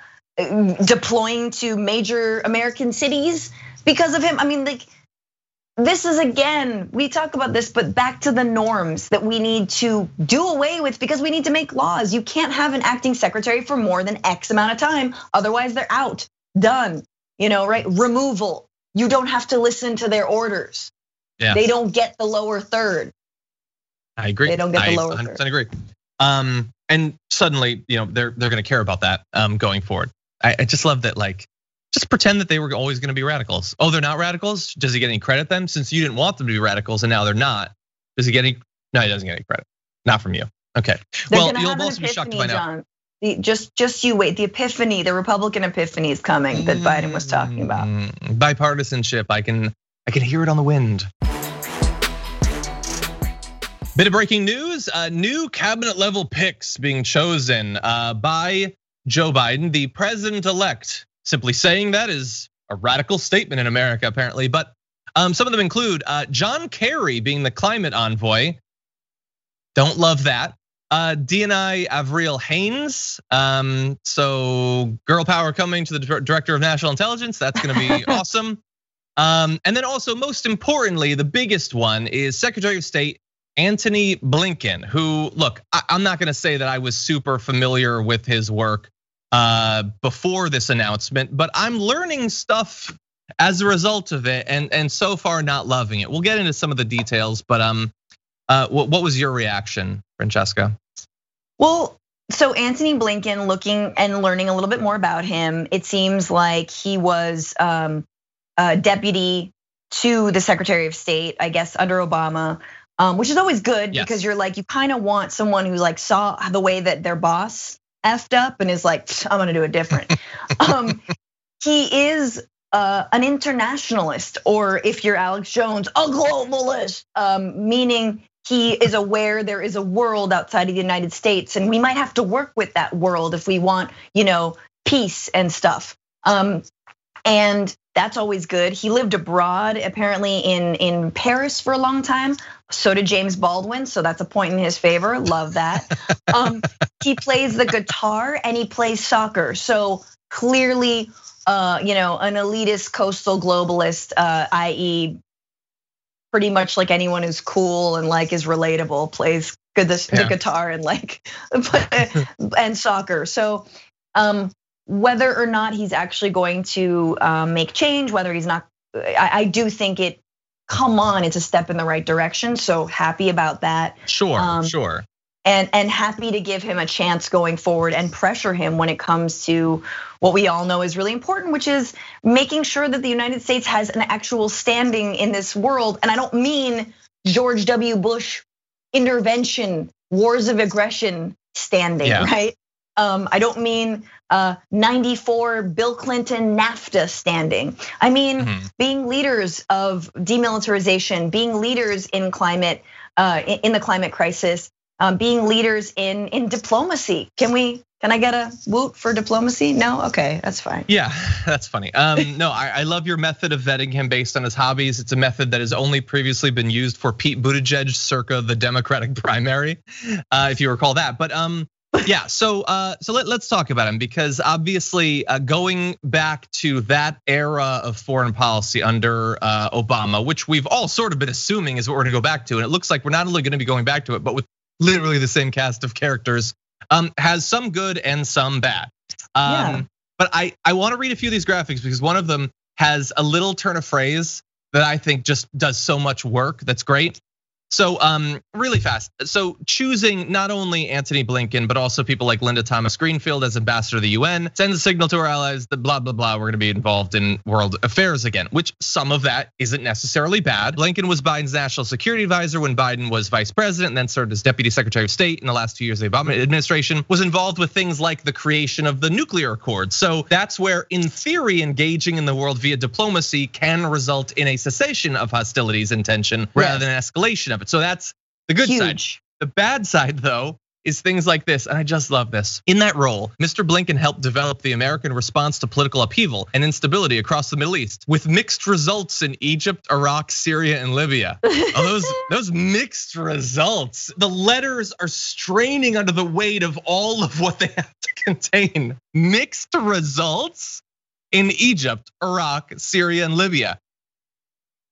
deploying to major American cities because of him. I mean, like this is, again, we talk about this, but back to the norms that we need to do away with because we need to make laws. You can't have an acting secretary for more than X amount of time. Otherwise they're out, done, right? Removal. You don't have to listen to their orders. Yeah. They don't get the lower third. I agree. They don't get the lower 100% agree. And suddenly, they're going to care about that going forward. I just love that, just pretend that they were always going to be radicals. Oh, they're not radicals? Does he get any credit then? Since you didn't want them to be radicals and now they're not, does he get any? No, he doesn't get any credit. Not from you. Okay. Well, you'll also be shocked to find out. Just you wait. The epiphany, the Republican epiphany is coming that Biden was talking about. Bipartisanship. I can hear it on the wind. Bit of breaking news, new cabinet level picks being chosen by Joe Biden, the president-elect. Simply saying that is a radical statement in America, apparently. But some of them include John Kerry being the climate envoy. Don't love that. DNI Avril Haines. So girl power coming to the director of national intelligence. That's going to be awesome. And then also, most importantly, the biggest one is Secretary of State Antony Blinken, who, look, I'm not going to say that I was super familiar with his work before this announcement, but I'm learning stuff as a result of it, and so far not loving it. We'll get into some of the details, but what was your reaction, Francesca? Well, so Antony Blinken, looking and learning a little bit more about him, it seems like he was deputy to the Secretary of State, I guess, under Obama, which is always good because you're you kind of want someone who saw the way that their boss effed up and is like, I'm gonna do it different. He is an internationalist, or if you're Alex Jones, a globalist, meaning he is aware there is a world outside of the United States, and we might have to work with that world if we want, peace and stuff. And that's always good. He lived abroad, apparently in Paris for a long time. So did James Baldwin, so that's a point in his favor. Love that. He plays the guitar and he plays soccer. So clearly, an elitist coastal globalist, i.e., pretty much like anyone who's cool and is relatable, plays the guitar and and soccer. So whether or not he's actually going to make change, whether he's not, I do think come on, it's a step in the right direction. So happy about that. Sure. And happy to give him a chance going forward and pressure him when it comes to what we all know is really important, which is making sure that the United States has an actual standing in this world. And I don't mean George W. Bush intervention, wars of aggression standing, right? I don't mean 94 Bill Clinton NAFTA standing. I mean being leaders of demilitarization, being leaders in climate, in the climate crisis, being leaders in diplomacy. Can I get a woot for diplomacy? No, okay, that's fine. Yeah, that's funny. No, I love your method of vetting him based on his hobbies. It's a method that has only previously been used for Pete Buttigieg circa the Democratic primary, if you recall that. But yeah, so let's talk about him, because obviously going back to that era of foreign policy under Obama, which we've all sort of been assuming is what we're gonna go back to, and it looks like we're not only gonna be going back to it, but with literally the same cast of characters, has some good and some bad. But I wanna read a few of these graphics because one of them has a little turn of phrase that I think just does so much work that's great. So really fast. So choosing not only Antony Blinken, but also people like Linda Thomas Greenfield as ambassador to the UN sends a signal to our allies that blah, blah, blah, we're gonna be involved in world affairs again, which some of that isn't necessarily bad. Blinken was Biden's national security advisor when Biden was vice president, and then served as deputy secretary of state in the last 2 years of the Obama administration, was involved with things like the creation of the nuclear accord. So that's where, in theory, engaging in the world via diplomacy can result in a cessation of hostilities and tension rather than an escalation of it. So that's the good side. The bad side, though, is things like this, and I just love this. In that role, Mr. Blinken helped develop the American response to political upheaval and instability across the Middle East, with mixed results in Egypt, Iraq, Syria, and Libya. Those mixed results. The letters are straining under the weight of all of what they have to contain. Mixed results in Egypt, Iraq, Syria, and Libya.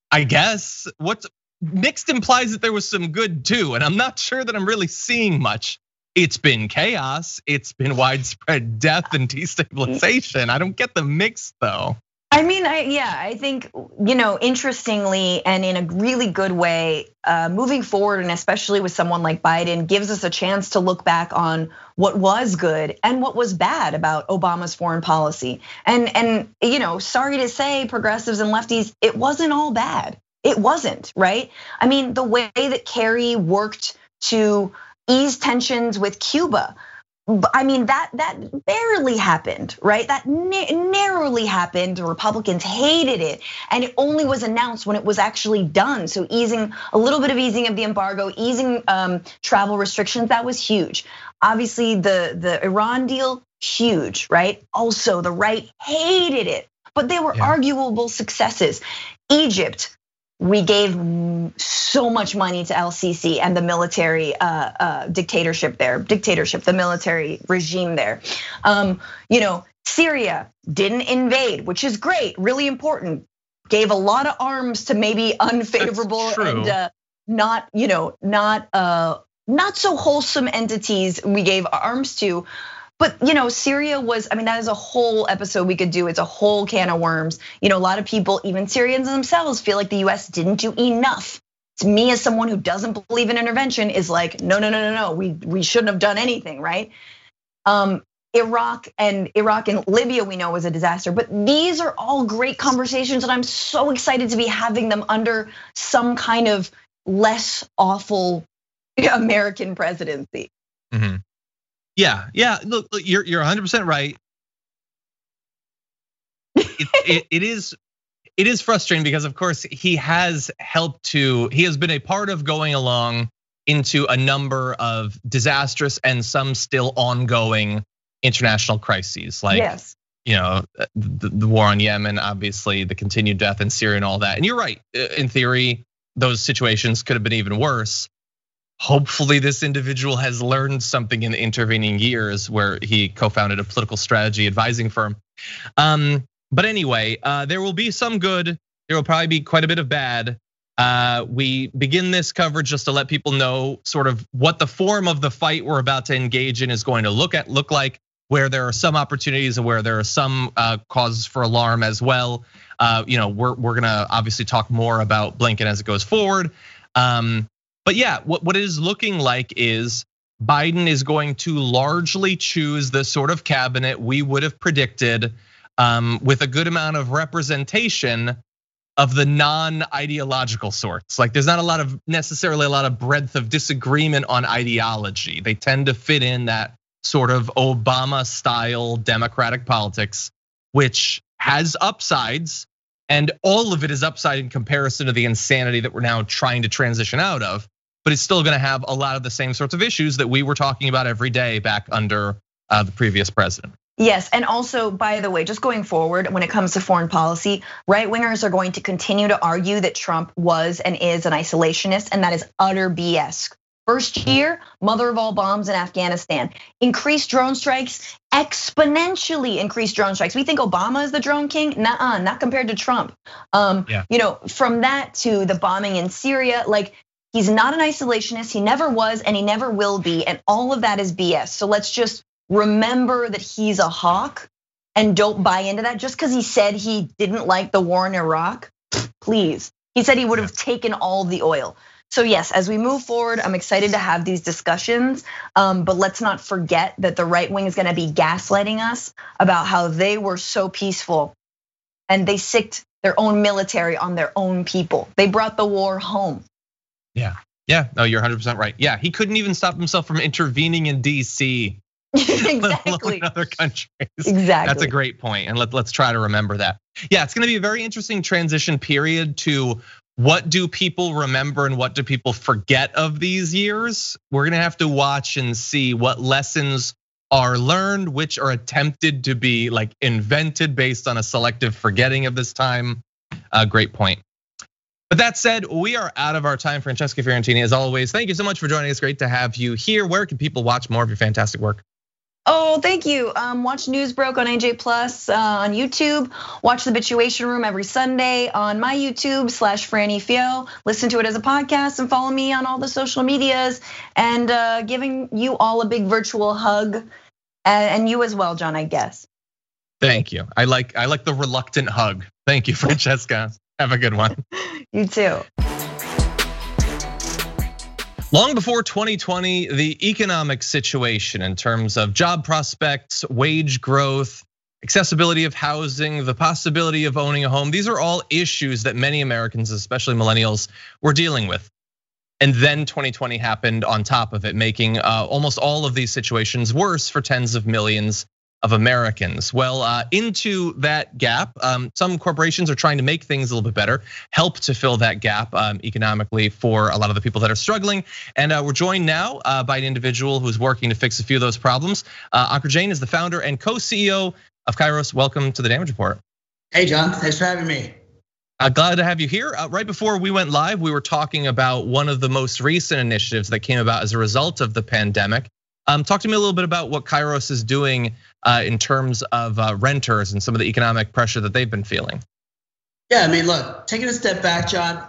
I guess what's mixed implies that there was some good too, and I'm not sure that I'm really seeing much. It's been chaos. It's been widespread death and destabilization. I don't get the mix though. I mean, I think, interestingly and in a really good way, moving forward, and especially with someone like Biden, gives us a chance to look back on what was good and what was bad about Obama's foreign policy. And sorry to say, progressives and lefties, it wasn't all bad. It wasn't, right? I mean, the way that Kerry worked to ease tensions with Cuba, I mean, that barely happened, right? That narrowly happened. The Republicans hated it, and it only was announced when it was actually done. So a little bit of easing of the embargo, easing travel restrictions, that was huge. Obviously, the Iran deal, huge, right? Also, the right hated it, but they were arguable successes. Egypt, we gave so much money to El-Sisi and the military dictatorship, the military regime there. Syria didn't invade, which is great, really important. Gave a lot of arms to maybe unfavorable and not so wholesome entities we gave arms to. But Syria was, I mean, that is a whole episode we could do. It's a whole can of worms. A lot of people, even Syrians themselves, feel like the US didn't do enough. To me, as someone who doesn't believe in intervention, is like, no, we shouldn't have done anything, right? Iraq and Libya, we know was a disaster, but these are all great conversations, and I'm so excited to be having them under some kind of less awful American presidency. Mm-hmm. Yeah. Look, you're 100% right. It is frustrating because, of course, he has been a part of going along into a number of disastrous and some still ongoing international crises, like the war on Yemen, obviously the continued death in Syria and all that. And you're right. In theory, those situations could have been even worse. Hopefully this individual has learned something in the intervening years where he co-founded a political strategy advising firm. But anyway, there will be some good. There will probably be quite a bit of bad. We begin this coverage just to let people know sort of what the form of the fight we're about to engage in is going to look like, where there are some opportunities and where there are some causes for alarm as well. We're gonna obviously talk more about Blinken as it goes forward. But yeah, what it is looking like is Biden is going to largely choose the sort of cabinet we would have predicted, with a good amount of representation of the non-ideological sorts. Like there's not necessarily a lot of breadth of disagreement on ideology. They tend to fit in that sort of Obama-style democratic politics, which has upsides, and all of it is upside in comparison to the insanity that we're now trying to transition out of. But it's still gonna have a lot of the same sorts of issues that we were talking about every day back under the previous president. Yes, and also, by the way, just going forward, when it comes to foreign policy, right wingers are going to continue to argue that Trump was and is an isolationist, and that is utter BS. First year, mother of all bombs in Afghanistan. Increased drone strikes, exponentially increased drone strikes. We think Obama is the drone king? Nuh-uh, not compared to Trump. From that to the bombing in Syria, like he's not an isolationist, he never was and he never will be, and all of that is BS. So let's just remember that he's a hawk and don't buy into that just because he said he didn't like the war in Iraq. Please, he said he would have taken all the oil. So yes, as we move forward, I'm excited to have these discussions, but let's not forget that the right wing is gonna be gaslighting us about how they were so peaceful and they sicked their own military on their own people. They brought the war home. Yeah, no, you're 100% right. Yeah, he couldn't even stop himself from intervening in DC. Exactly. In other countries. Exactly. That's a great point, and let's try to remember that. Yeah, it's gonna be a very interesting transition period to what do people remember and what do people forget of these years. We're gonna have to watch and see what lessons are learned, which are attempted to be like invented based on a selective forgetting of this time. Great point. But that said, we are out of our time. Francesca Fiorentini, as always, thank you so much for joining us. Great to have you here. Where can people watch more of your fantastic work? Oh, thank you. Watch News Broke on AJ Plus on YouTube. Watch The Bituation Room every Sunday on my YouTube /Franny Fio. Listen to it as a podcast and follow me on all the social medias. And giving you all a big virtual hug, and you as well, John, I guess. Thank you. I like the reluctant hug. Thank you, Francesca. Have a good one. You too. Long before 2020, the economic situation in terms of job prospects, wage growth, accessibility of housing, the possibility of owning a home, these are all issues that many Americans, especially millennials, were dealing with. And then 2020 happened on top of it, making almost all of these situations worse for tens of millions of Americans. Well, into that gap, some corporations are trying to make things a little bit better, help to fill that gap economically for a lot of the people that are struggling. And we're joined now by an individual who's working to fix a few of those problems. Ankur Jain is the founder and co-CEO of Kairos. Welcome to the Damage Report. Hey, John, thanks for having me. Glad to have you here. Right before we went live, we were talking about one of the most recent initiatives that came about as a result of the pandemic. Talk to me a little bit about what Kairos is doing in terms of renters and some of the economic pressure that they've been feeling. Yeah, I mean, look, taking a step back, John,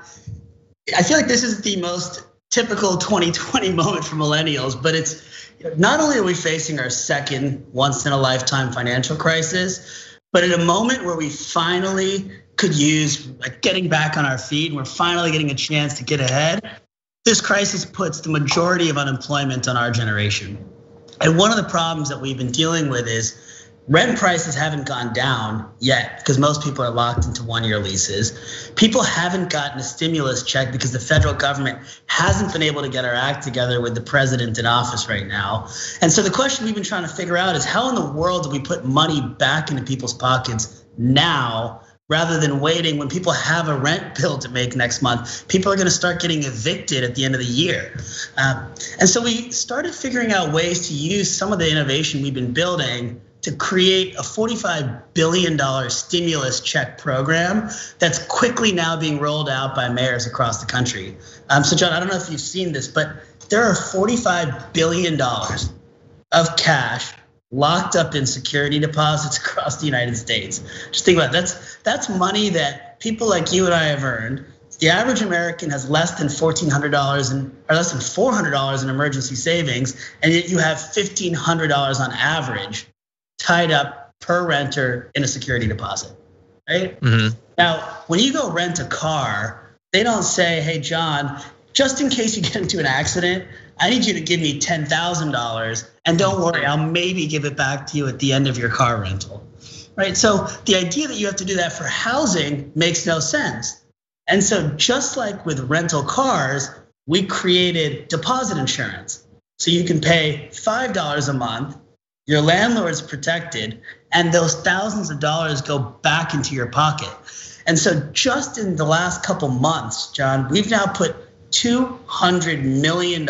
I feel like this is the most typical 2020 moment for millennials, but it's not only are we facing our second once in a lifetime financial crisis, but at a moment where we finally could use like getting back on our feet, and we're finally getting a chance to get ahead. This crisis puts the majority of unemployment on our generation. And one of the problems that we've been dealing with is rent prices haven't gone down yet because most people are locked into 1-year leases. People haven't gotten a stimulus check because the federal government hasn't been able to get our act together with the president in office right now. And so the question we've been trying to figure out is how in the world do we put money back into people's pockets now rather than waiting when people have a rent bill to make next month? People are gonna start getting evicted at the end of the year. And so we started figuring out ways to use some of the innovation we've been building to create a $45 billion stimulus check program that's quickly now being rolled out by mayors across the country. So John, I don't know if you've seen this, but there are $45 billion of cash locked up in security deposits across the United States. Just think about it. That's money that people like you and I have earned. The average American has less than $1,400 or less than $400 in emergency savings, and yet you have $1,500 on average tied up per renter in a security deposit, right? Mm-hmm. Now, when you go rent a car, they don't say, hey, John, just in case you get into an accident, I need you to give me $10,000, and don't worry, I'll maybe give it back to you at the end of your car rental, right? So the idea that you have to do that for housing makes no sense. And so just like with rental cars, we created deposit insurance. So you can pay $5 a month, your landlord's protected, and those thousands of dollars go back into your pocket. And so just in the last couple months, John, we've now put $200 million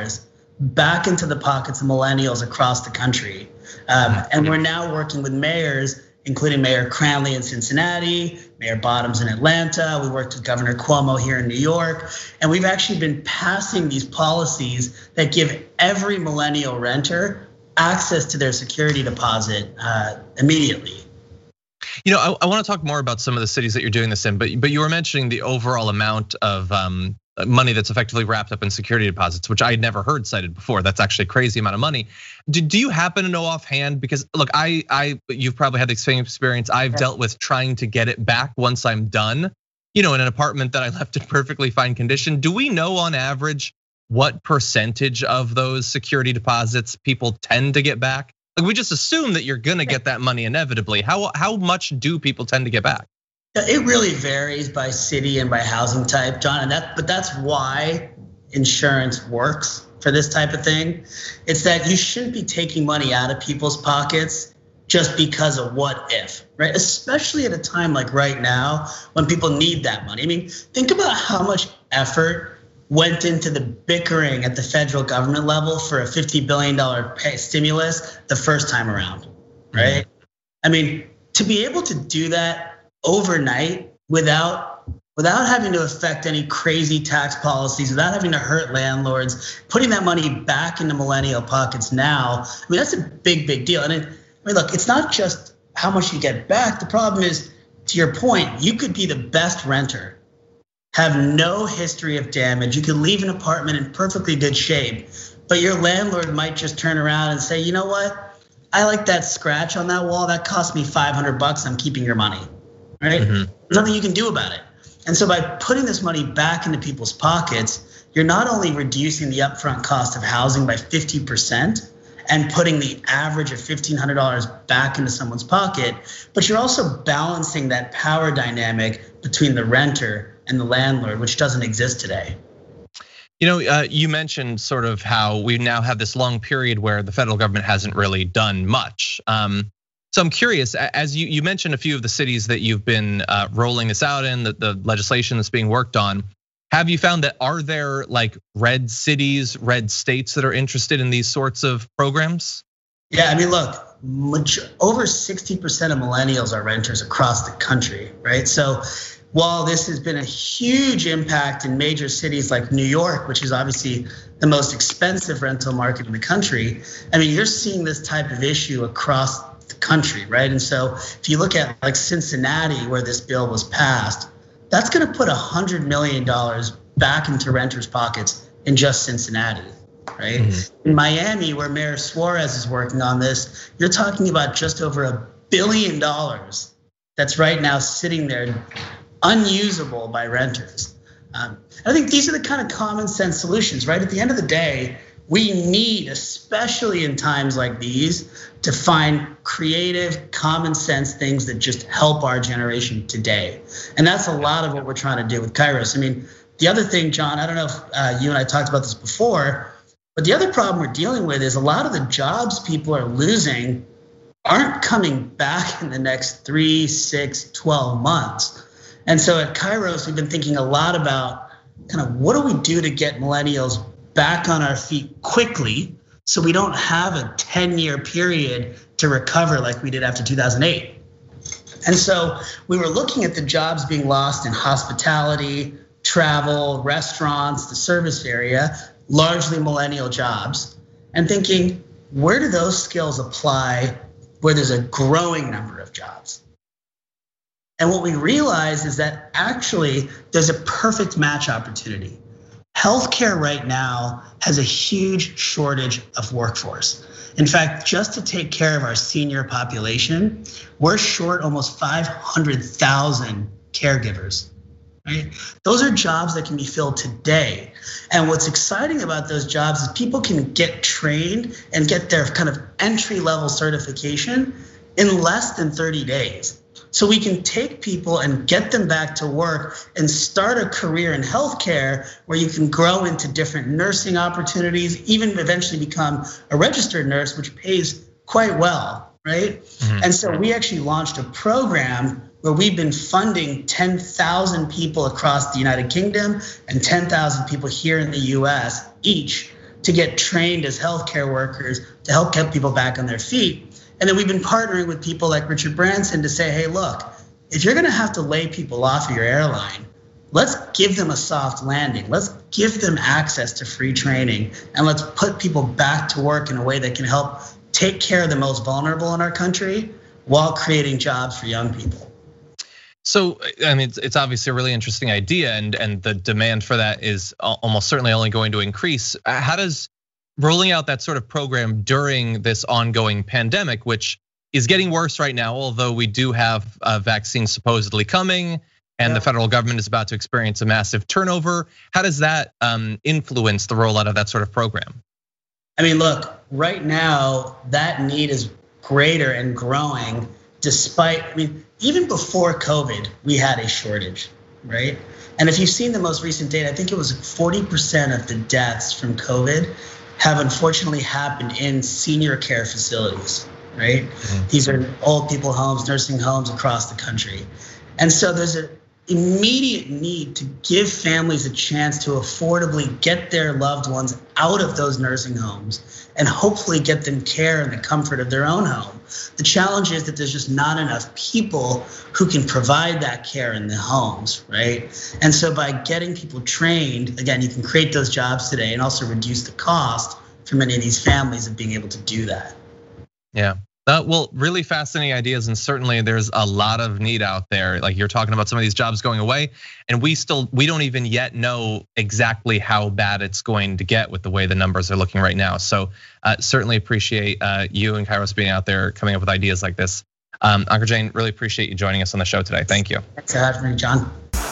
back into the pockets of millennials across the country. And we're now working with mayors, including Mayor Cranley in Cincinnati, Mayor Bottoms in Atlanta. We worked with Governor Cuomo here in New York. And we've actually been passing these policies that give every millennial renter access to their security deposit immediately. You know, I want to talk more about some of the cities that you're doing this in, but you were mentioning the overall amount of money that's effectively wrapped up in security deposits, which I had never heard cited before. That's actually a crazy amount of money. Do you happen to know offhand? Because look, you've probably had the same experience. I've dealt with trying to get it back once I'm done, in an apartment that I left in perfectly fine condition. Do we know on average what percentage of those security deposits people tend to get back? Like, we just assume that you're gonna get that money inevitably. How much do people tend to get back? It really varies by city and by housing type, John, but that's why insurance works for this type of thing. It's that you shouldn't be taking money out of people's pockets just because of what if, right? Especially at a time like right now when people need that money. I mean, think about how much effort went into the bickering at the federal government level for a $50 billion stimulus the first time around, right? I mean, to be able to do that overnight without without having to affect any crazy tax policies, without having to hurt landlords, putting that money back into millennial pockets now, I mean, that's a big, big deal. And I mean, look, it's not just how much you get back. The problem is, to your point, you could be the best renter, have no history of damage. You could leave an apartment in perfectly good shape, but your landlord might just turn around and say, you know what? I like that scratch on that wall. That cost me $500. I'm keeping your money, right? There's nothing you can do about it. And so by putting this money back into people's pockets, you're not only reducing the upfront cost of housing by 50% and putting the average of $1,500 back into someone's pocket, but you're also balancing that power dynamic between the renter and the landlord, which doesn't exist today. You know, you mentioned sort of how we now have this long period where the federal government hasn't really done much. So I'm curious, as you mentioned a few of the cities that you've been rolling this out in, the legislation that's being worked on. Have you found that are there like red cities, red states that are interested in these sorts of programs? Yeah, I mean, look, over 60% of millennials are renters across the country, right? So while this has been a huge impact in major cities like New York, which is obviously the most expensive rental market in the country, I mean, you're seeing this type of issue across the country, right? And so if you look at like Cincinnati, where this bill was passed, that's going to put $100 million back into renters' pockets in just Cincinnati, right? In Miami, where Mayor Suarez is working on this, you're talking about just over $1 billion that's right now sitting there unusable by renters. I think these are the kind of common sense solutions, right? At the end of the day, we need, especially in times like these, to find creative, common sense things that just help our generation today. And that's a lot of what we're trying to do with Kairos. I mean, the other thing, John, I don't know if you and I talked about this before, but the other problem we're dealing with is a lot of the jobs people are losing aren't coming back in the next 3, 6, 12 months. And so at Kairos, we've been thinking a lot about kind of what do we do to get millennials back on our feet quickly so we don't have a 10-year period to recover like we did after 2008. And so we were looking at the jobs being lost in hospitality, travel, restaurants, the service area, largely millennial jobs, and thinking, where do those skills apply where there's a growing number of jobs? And what we realized is that actually there's a perfect match opportunity. Healthcare right now has a huge shortage of workforce. In fact, just to take care of our senior population, we're short almost 500,000 caregivers, right? Those are jobs that can be filled today. And what's exciting about those jobs is people can get trained and get their kind of entry-level certification in less than 30 days. So we can take people and get them back to work and start a career in healthcare where you can grow into different nursing opportunities, even eventually become a registered nurse, which pays quite well, right? And so we actually launched a program where we've been funding 10,000 people across the United Kingdom and 10,000 people here in the US each to get trained as healthcare workers to help get people back on their feet. And then we've been partnering with people like Richard Branson to say, hey, look, if you're gonna have to lay people off of your airline, let's give them a soft landing. Let's give them access to free training, and let's put people back to work in a way that can help take care of the most vulnerable in our country while creating jobs for young people. So, I mean, it's obviously a really interesting idea, and the demand for that is almost certainly only going to increase. How does rolling out that sort of program during this ongoing pandemic, which is getting worse right now, although we do have vaccines supposedly coming and the federal government is about to experience a massive turnover, how does that influence the rollout of that sort of program? I mean, look, right now that need is greater and growing despite, I mean, even before COVID, we had a shortage, right? And if you've seen the most recent data, I think it was 40% of the deaths from COVID have unfortunately happened in senior care facilities, right? These are old people homes, nursing homes across the country. And so there's a immediate need to give families a chance to affordably get their loved ones out of those nursing homes and hopefully get them care in the comfort of their own home. The challenge is that there's just not enough people who can provide that care in the homes, right? And so by getting people trained, again, you can create those jobs today and also reduce the cost for many of these families of being able to do that. Yeah. Well, really fascinating ideas, and certainly there's a lot of need out there. Like you're talking about some of these jobs going away, and we don't even yet know exactly how bad it's going to get with the way the numbers are looking right now. So certainly appreciate you and Kairos being out there coming up with ideas like this. Ankur Jain, really appreciate you joining us on the show today. Thank you. Thanks for having me, John.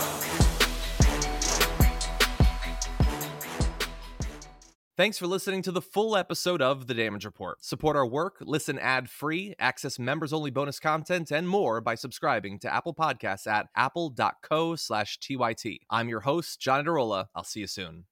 Thanks for listening to the full episode of The Damage Report. Support our work, listen ad-free, access members-only bonus content, and more by subscribing to Apple Podcasts at apple.co/TYT. I'm your host, John Adarola. I'll see you soon.